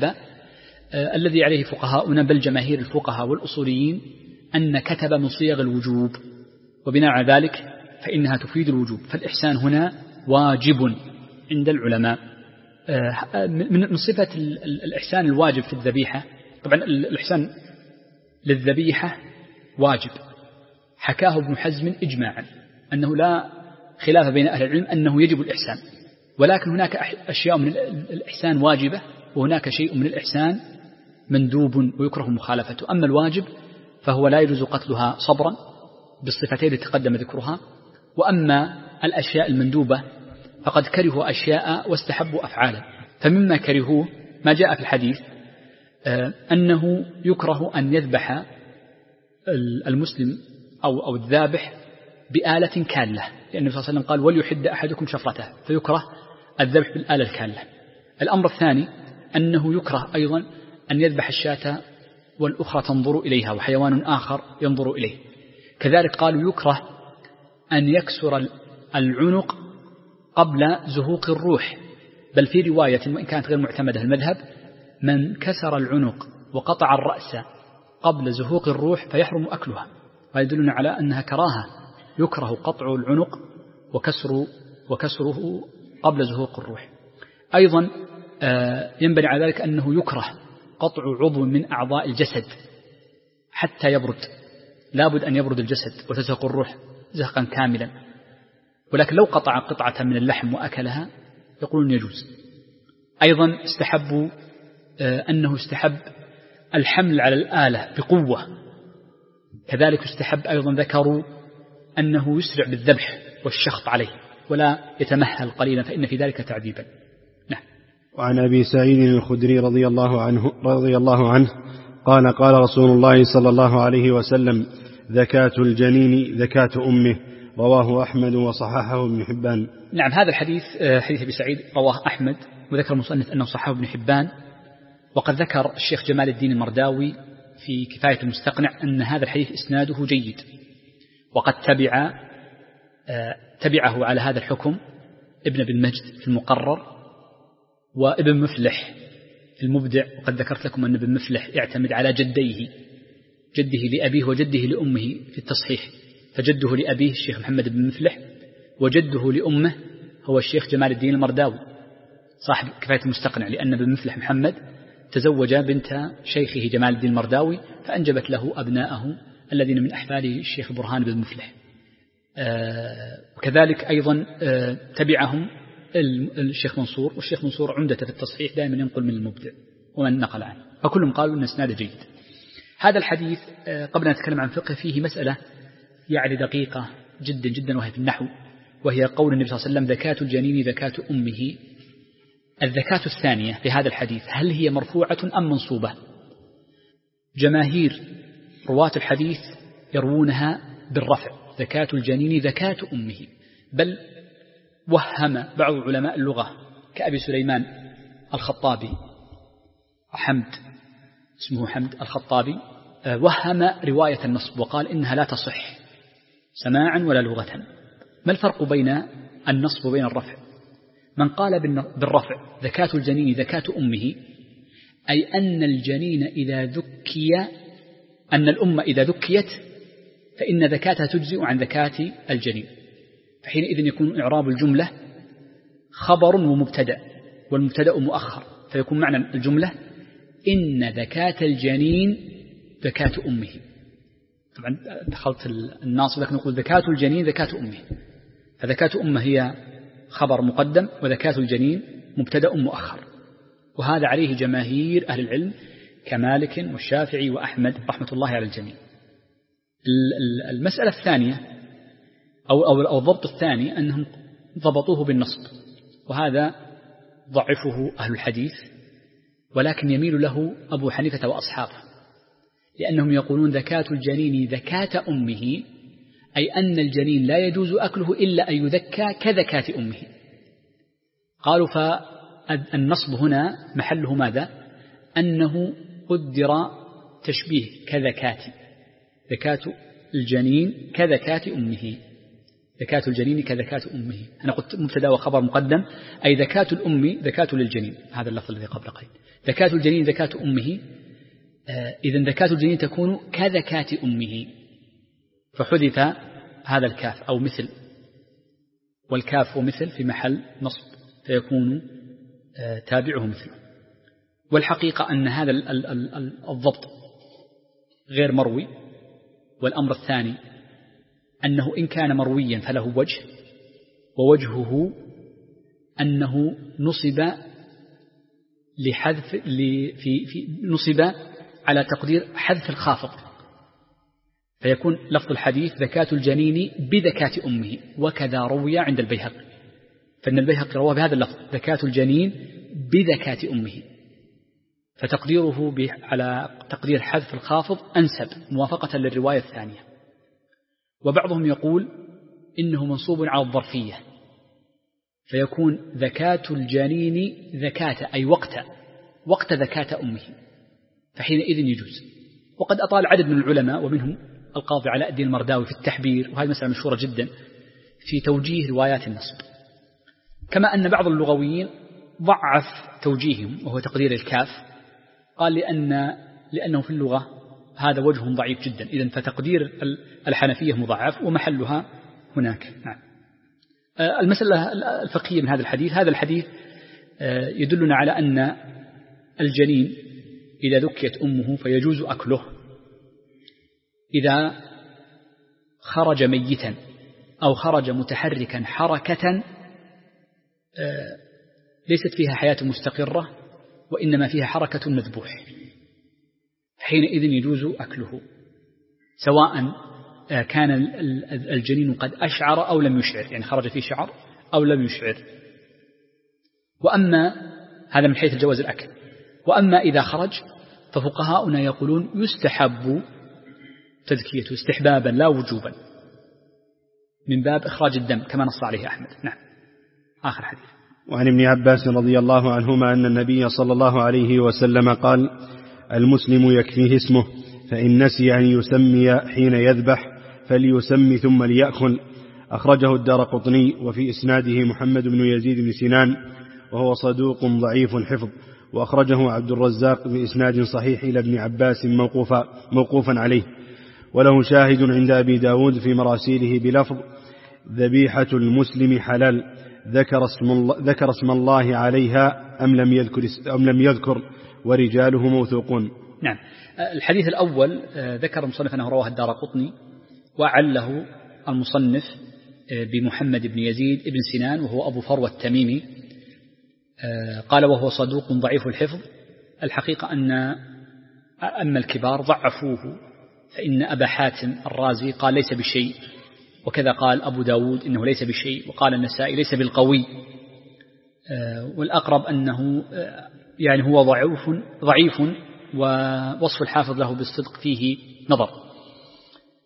آه الذي عليه فقهاؤنا بل جماهير الفقهاء والأصوليين أن كتب من صيغ الوجوب، وبناء على ذلك فإنها تفيد الوجوب، فالإحسان هنا واجب عند العلماء. آه من صفة الإحسان الواجب في الذبيحة، طبعا الإحسان للذبيحة واجب، حكاه ابن حزم إجماعا أنه لا خلاف بين أهل العلم أنه يجب الإحسان، ولكن هناك أشياء من الإحسان واجبة وهناك شيء من الإحسان مندوب ويكره مخالفته. أما الواجب فهو لا يجوز قتلها صبرا بالصفتين التي تقدم ذكرها، وأما الأشياء المندوبة فقد كرهوا أشياء واستحبوا أفعالا. فمما كرهوه ما جاء في الحديث أنه يكره أن يذبح المسلم أو أو الذابح بآلة كالة، لأن النبي صلى الله عليه وسلم قال وليحد أحدكم شفرته، فيكره الذبح بالآلة الكالة. الأمر الثاني أنه يكره أيضا أن يذبح الشاة والأخرى تنظر إليها وحيوان آخر ينظر إليه. كذلك قالوا يكره أن يكسر العنق قبل زهوق الروح، بل في رواية وإن كانت غير معتمدة المذهب من كسر العنق وقطع الرأس قبل زهوق الروح فيحرم أكلها، ويدلنا على أنها كراهة، يكره قطع العنق وكسر وكسره قبل زهوق الروح. أيضا ينبني على ذلك أنه يكره قطع عضو من أعضاء الجسد حتى يبرد، لابد أن يبرد الجسد وتزهق الروح زهقا كاملا، ولكن لو قطع قطعة من اللحم وأكلها يقولون يجوز. أيضا استحبوا أنه استحب الحمل على الآلة بقوة، كذلك استحب أيضا ذكروا أنه يسرع بالذبح والشخط عليه ولا يتمهل قليلا فإن في ذلك تعذيبا. نعم. وعن أبي سعيد الخدري رضي الله عنه رضي الله عنه قال قال رسول الله صلى الله عليه وسلم زكاة الجنين زكاة أمه. رواه أحمد وصححه ابن حبان. نعم. هذا الحديث حديث أبي سعيد رواه أحمد، وذكر المصنف أنه صححه ابن حبان، وقد ذكر الشيخ جمال الدين المرداوي في كفاية المستقنع أن هذا الحديث إسناده جيد، وقد تبع تبعه على هذا الحكم ابن بن مجد في المقرر وابن مفلح في المبدع، وقد ذكرت لكم أن ابن مفلح يعتمد على جديه، جده لأبيه وجده لأمه في التصحيح، فجده لأبيه الشيخ محمد بن مفلح وجده لأمه هو الشيخ جمال الدين المرداوي صاحب كفاية المستقنع، لأن ابن مفلح محمد تزوج بنت شيخه جمال الدين المرداوي فأنجبت له أبناءه الذين من أحفاده الشيخ برهان بن مفلح. آه وكذلك أيضا آه تبعهم الشيخ منصور، والشيخ منصور عمدة في التصحيح دائما ينقل من المبدع ومن نقل عنه، فكلهم قالوا أن اسناده جيد. هذا الحديث آه قبل أن نتكلم عن فقه فيه مسألة يعني دقيقة جدا جدا وهي في النحو، وهي قول النبي صلى الله عليه وسلم زكاة الجنين زكاة أمه. الزكاة الثانية في هذا الحديث هل هي مرفوعة أم منصوبة؟ جماهير رواة الحديث يروونها بالرفع، ذكاة الجنين ذكاة أمه، بل وهم بعض علماء اللغة كأبي سليمان الخطابي، حمد اسمه حمد الخطابي، وهم رواية النصب وقال إنها لا تصح سماعا ولا لغة. ما الفرق بين النصب وبين الرفع؟ من قال بالرفع ذكاة الجنين ذكاة أمه، أي أن الجنين إذا ذكي، أن الأم إذا ذكيت فإن ذكاتها تجزئ عن ذكاة الجنين، فحينئذ يكون إعراب الجملة خبر ومبتدأ، والمبتدأ مؤخر، فيكون معنى الجملة إن ذكاة الجنين ذكاة أمه. طبعا دخلت الناصب لكن نقول ذكاة الجنين ذكاة أمه، فذكاة أمه هي خبر مقدم وذكاة الجنين مبتدأ مؤخر، وهذا عليه جماهير أهل العلم كمالك والشافعي وأحمد رحمة الله على الجميع. المسألة الثانية أو, أو, أو الضبط الثاني أنهم ضبطوه بالنصب، وهذا ضعفه أهل الحديث، ولكن يميل له أبو حنيفة وأصحابه، لأنهم يقولون ذكاة الجنين ذكاة أمه، أي أن الجنين لا يجوز أكله إلا أن يذكى كذكاة أمه. قالوا فالنصب هنا محله ماذا؟ أنه قدر تشبيه كذكاة، ذكاة الجنين كذكاة أمه، ذكاة الجنين كذكاة أمه. أنا قلت مبتدأ وخبر مقدم، أي ذكاة الأم ذكاة للجنين، هذا اللفظ الذي قبل قليل، ذكاة الجنين ذكاة أمه، آه إذن ذكاة الجنين تكون كذكاة أمه، فحذف هذا الكاف أو مثل، والكاف ومثل في محل نصب، فيكون آه تابعه مثله. والحقيقة أن هذا الضبط غير مروي، والأمر الثاني أنه إن كان مرويا فله وجه، ووجهه أنه نصب لحذف في في نصب على تقدير حذف الخافض، فيكون لفظ الحديث ذكاة الجنين بذكاة أمه، وكذا روي عند البيهقي، فإن البيهقي روى بهذا اللفظ ذكاة الجنين بذكاة أمه، فتقديره على تقدير حذف الخافض أنسب موافقة للرواية الثانية. وبعضهم يقول إنه منصوب على الظرفية، فيكون ذكاة الجنين ذكاة أي وقت وقت ذكاة أمه، فحينئذ يجوز. وقد أطال عدد من العلماء ومنهم القاضي علاء الدين المرداوي في التحبير، وهذه مسألة مشهورة جدا في توجيه روايات النصب، كما أن بعض اللغويين ضعف توجيههم وهو تقدير الكاف، قال لأن لأنه في اللغة هذا وجه ضعيف جدا، إذن فتقدير الحنفية مضاعف ومحلها هناك. نعم. المسألة الفقهية من هذا الحديث، هذا الحديث يدلنا على أن الجنين إذا ذكيت أمه فيجوز أكله إذا خرج ميتا أو خرج متحركا حركة ليست فيها حياة مستقرة وإنما فيها حركة مذبوح، حينئذ يجوز أكله، سواء كان الجنين قد أشعر أو لم يشعر، يعني خرج فيه شعر أو لم يشعر. وأما هذا من حيث الجواز الأكل. وأما إذا خرج ففقهاؤنا يقولون يستحب تذكيته استحبابا لا وجوبا، من باب إخراج الدم كما نص عليه أحمد. نعم. آخر حديث. وعن ابن عباس رضي الله عنهما أن النبي صلى الله عليه وسلم قال: المسلم يكفيه اسمه، فإن نسي أن يسمي حين يذبح فليسمي ثم ليأكل. أخرجه الدارقطني، وفي إسناده محمد بن يزيد بن سنان وهو صدوق ضعيف الحفظ، وأخرجه عبد الرزاق بإسناد صحيح إلى ابن عباس موقوفا, موقوفا عليه، وله شاهد عند أبي داود في مراسيله بلفظ: ذبيحة المسلم حلال، ذكر اسم الله, ذكر اسم الله عليها أم لم يذكر, أم لم يذكر ورجاله موثوقون. نعم. الحديث الأول ذكر المصنف أنه رواه الدارقطني، وعله المصنف بمحمد بن يزيد بن سنان وهو أبو فروة التميمي، قال وهو صدوق ضعيف الحفظ. الحقيقة أن أما الكبار ضعفوه، فإن أبا حاتم الرازي قال ليس بشيء، وكذا قال أبو داود إنه ليس بشيء، وقال النسائي ليس بالقوي، والأقرب أنه يعني هو ضعيف ضعيف ووصف الحافظ له بالصدق فيه نظر.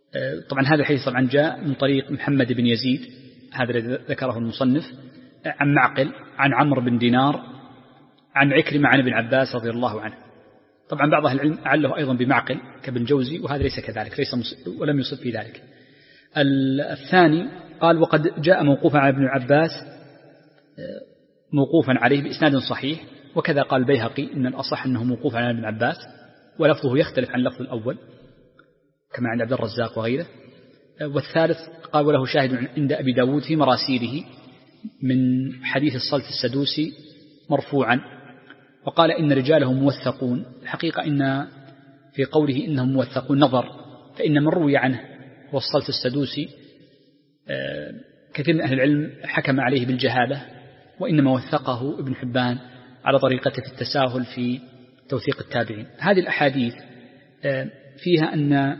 طبعا هذا الحديث طبعا جاء من طريق محمد بن يزيد، هذا الذي ذكره المصنف، عن معقل عن عمرو بن دينار عن عكرمة عن ابن عباس رضي الله عنه. طبعا بعض أهل العلم أعله أيضا بمعقل كابن جوزي، وهذا ليس كذلك، ليس ولم يصب في ذلك. الثاني قال وقد جاء موقوفا على ابن عباس موقوفا عليه بإسناد صحيح، وكذا قال البيهقي إن الأصح أنه موقوف على ابن عباس، ولفظه يختلف عن لفظ الأول كما عند عبد الرزاق وغيره. والثالث قال وله شاهد عند أبي داود في مراسيله من حديث الصلت السدوسي مرفوعا، وقال إن رجاله موثقون. الحقيقة إن في قوله إنهم موثقون نظر، فإن من روي عنه هو الصلت السدوسي كثير من أهل العلم حكم عليه بالجهالة، وإنما وثقه ابن حبان على طريقته في التساهل في توثيق التابعين. هذه الأحاديث فيها أن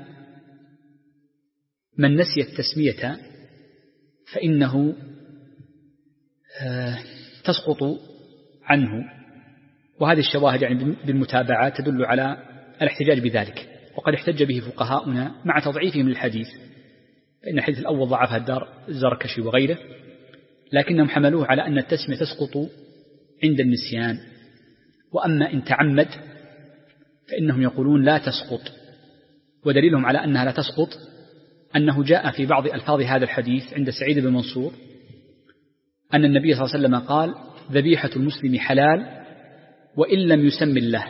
من نسي التسمية فإنه تسقط عنه، وهذه الشواهد يعني بالمتابعات تدل على الاحتجاج بذلك، وقد احتج به فقهاؤنا مع تضعيفهم للحديث، فإن الحديث الأول ضعفها الدار الزركشي وغيره، لكنهم حملوه على أن التسمية تسقط عند النسيان، وأما إن تعمد فإنهم يقولون لا تسقط. ودليلهم على أنها لا تسقط أنه جاء في بعض ألفاظ هذا الحديث عند سعيد بن منصور أن النبي صلى الله عليه وسلم قال ذبيحة المسلم حلال وإن لم يسم الله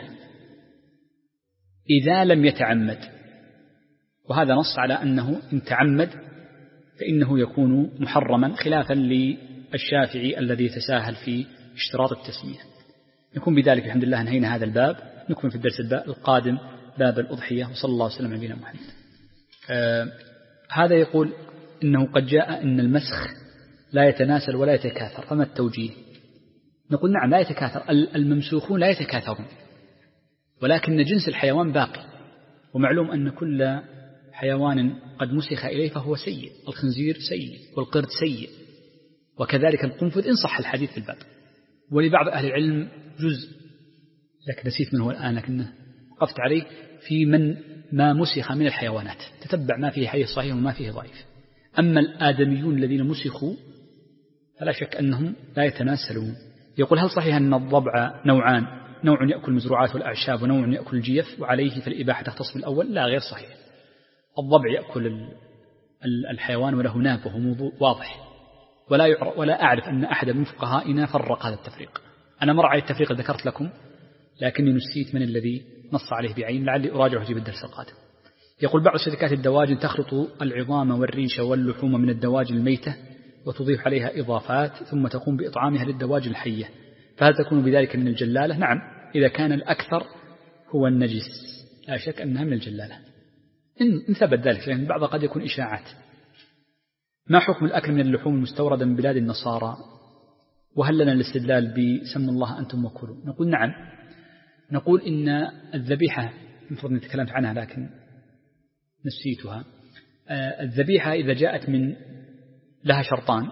إذا لم يتعمد، وهذا نص على أنه إن تعمد فإنه يكون محرما، خلافا للشافعي الذي يتساهل في اشتراط التسمية. نكون بذلك الحمد لله انهينا هذا الباب، نكمل في الدرس القادم باب الأضحية، وصلى الله وسلم على نبينا محمد. آه هذا يقول إنه قد جاء إن المسخ لا يتناسل ولا يتكاثر، فما التوجيه؟ نقول نعم لا يتكاثر، الممسوخون لا يتكاثرون، ولكن جنس الحيوان باقي، ومعلوم أن كل حيوان قد مسخ إليه فهو سيء، الخنزير سيء والقرد سيء، وكذلك القنفذ إن صح الحديث في الباب. ولبعض أهل العلم جزء لكن نسيت من هو الآن لكنه وقفت عليه في من ما مسخ من الحيوانات، تتبع ما فيه حديث صحيح وما فيه ضعيف. أما الآدميون الذين مسخوا فلا شك أنهم لا يتناسلون. يقول هل صحيح أن الضبع نوعان، نوع يأكل المزروعات والأعشاب ونوع يأكل الجيف، وعليه فالإباحة تختص بالأول؟ لا، غير صحيح. الضبع يأكل الحيوان وله ناب وهو موضوع واضح، ولا يعرف ولا أعرف أن أحد من فقهائنا فرق هذا التفريق. أنا مر على التفريق ذكرت لكم لكني نسيت من الذي نص عليه بعين، لعلي أراجعه في الدرس القادم. يقول بعض شركات الدواجن تخلط العظام والريش واللحوم من الدواجن الميتة وتضيف عليها إضافات ثم تقوم بإطعامها للدواجن الحية، فهل تكون بذلك من الجلالة؟ نعم، إذا كان الأكثر هو النجس لا شك أنها من الجلالة إن ثبت ذلك، لأن بعضها قد يكون إشاعات. ما حكم الأكل من اللحوم المستوردة من بلاد النصارى؟ وهل لنا الاستدلال بسم الله أنتم وكلوا؟ نقول نعم، نقول إن الذبيحة المفروض أن تكلمت عنها لكن نسيتها. الذبيحة إذا جاءت من لها شرطان: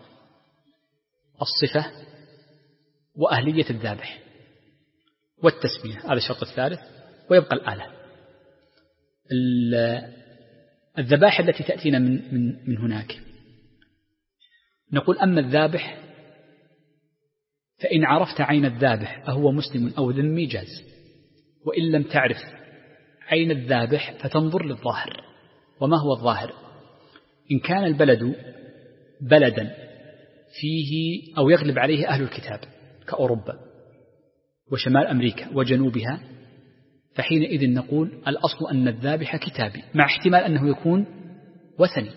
الصفة وأهلية الذابح والتسمية، هذا الشرط الثالث، ويبقى الآلة. الذبائح التي تأتينا من, من, من هناك نقول أما الذابح فإن عرفت عين الذابح أهو مسلم أو ذمي جاز، وإن لم تعرف عين الذابح فتنظر للظاهر. وما هو الظاهر؟ إن كان البلد بلدا فيه أو يغلب عليه أهل الكتاب كأوروبا وشمال أمريكا وجنوبها، فحينئذ نقول الأصل أن الذابح كتابي، مع احتمال أنه يكون وثني.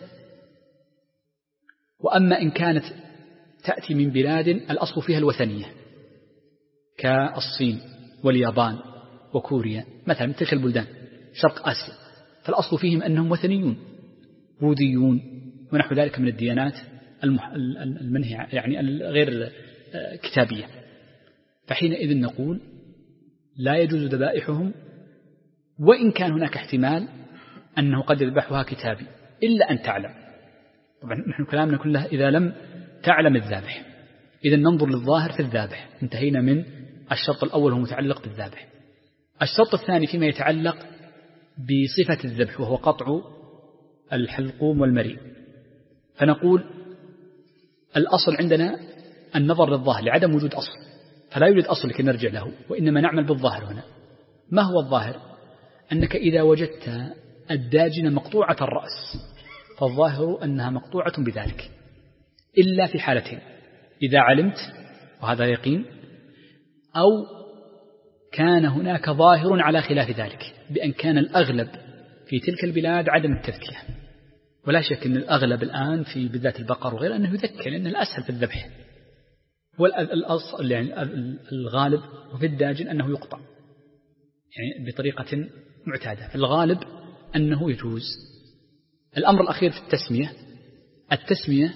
وأما إن كانت تأتي من بلاد الأصل فيها الوثنية كالصين واليابان وكوريا مثلا، تلك البلدان شرق آسيا، فالأصل فيهم أنهم وثنيون بوذيون ونحو ذلك من الديانات المنهية يعني غير كتابية، فحينئذ نقول لا يجوز ذبائحهم، وإن كان هناك احتمال أنه قد يذبحها كتابي، إلا أن تعلم. طبعا نحن كلامنا كله إذا لم تعلم الذابح، إذا ننظر للظاهر في الذابح. انتهينا من الشرط الأول هو متعلق بالذابح. الشرط الثاني فيما يتعلق بصفة الذبح وهو قطع الحلقوم والمريء. فنقول الأصل عندنا النظر للظاهر لعدم وجود أصل، فلا يوجد أصل لكي نرجع له، وإنما نعمل بالظاهر هنا. ما هو الظاهر؟ أنك إذا وجدت الداجنة مقطوعة الرأس فالظاهر أنها مقطوعة بذلك، إلا في حالتين: إذا علمت وهذا يقين، أو كان هناك ظاهر على خلاف ذلك، بأن كان الأغلب في تلك البلاد عدم التذكية. ولا شك أن الأغلب الآن في بالذات البقر وغيره أنه يذكر، لأن الأسهل في الذبح، والأصل يعني الغالب وفي الداجن أنه يقطع يعني بطريقة معتادة، في الغالب أنه يجوز. الأمر الأخير في التسمية، التسمية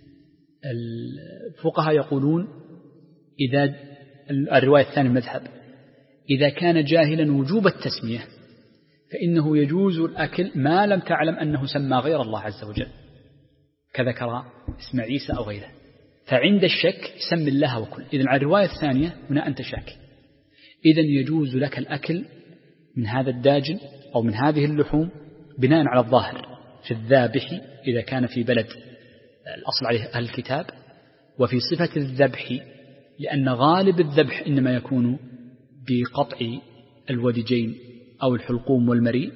الفقهاء يقولون إذا الرواية الثانية المذهب إذا كان جاهلا وجوب التسمية فإنه يجوز الأكل ما لم تعلم أنه سمى غير الله عز وجل، كذكر اسم عيسى أو غيره، فعند الشك سم الله وكل. إذن على الرواية الثانية هنا أنت شاك، إذن يجوز لك الأكل من هذا الداجن أو من هذه اللحوم بناء على الظاهر في الذابح إذا كان في بلد الأصل عليه أهل الكتاب، وفي صفة الذبح لأن غالب الذبح إنما يكون بقطع الودجين أو الحلقوم والمريء.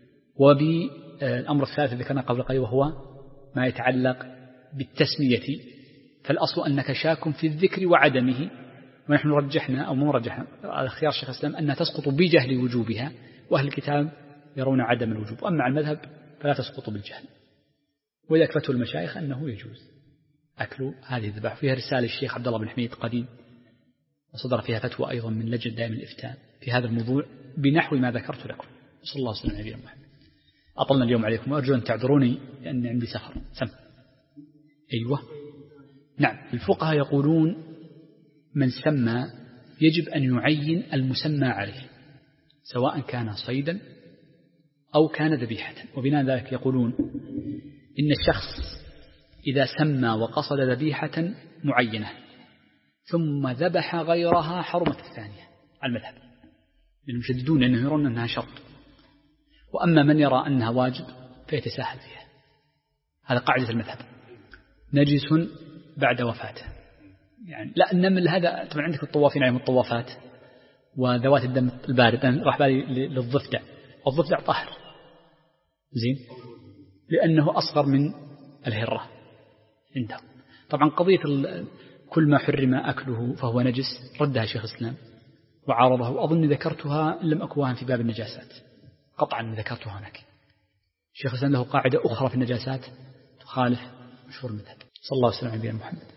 وبالأمر الثالث ذكرنا قبل قليل وهو ما يتعلق بالتسمية، فالأصل أنك شاك في الذكر وعدمه، ونحن رجحنا أو مو رجحنا على خيار الشيخ الإسلام أنها تسقط بجهل وجوبها، وأهل الكتاب يرون عدم الوجوب، وأما على المذهب فلا تسقط بالجهل. وذكرته المشايخ أنه يجوز أكل هذه الذبائح. فيها رسالة الشيخ عبد الله بن حميد قديم، وصدر فيها فتوى أيضا من لجنة دائم الإفتاء في هذا الموضوع بنحو ما ذكرت لكم. صلى الله عليه وسلم على محمد. أطلنا اليوم عليكم وأرجو أن تعذروني لأن عندي سفر. سم. أيوة نعم. الفقهاء يقولون من سمى يجب أن يعين المسمى عليه سواء كان صيدا أو كان ذبيحة، وبناء ذلك يقولون إن الشخص إذا سمى وقصد ذبيحة معينة ثم ذبح غيرها حرمت الثانية على المذهب، المشددون أنه يرون أنها شرط، وأما من يرى أنها واجب فيتساهل فيها. هذا قاعدة المذهب، نجس بعد وفاته. يعني لا النمل هذا طبعا عندك الطوافين عليهم الطوافات وذوات الدم البارد، أنا راح بالي للضفدع، والضفدع طاهر زين لأنه أصغر من الهرة عندهم. طبعا قضية كل ما حرم أكله فهو نجس ردها شيخ الإسلام وعارضه، وأظن ذكرتها لم أكوها في باب النجاسات، قطعا ذكرتها هناك. شيخ الإسلام له قاعدة أخرى في النجاسات تخالف مشهور المذهب. صلى الله عليه وسلم على نبينا محمد.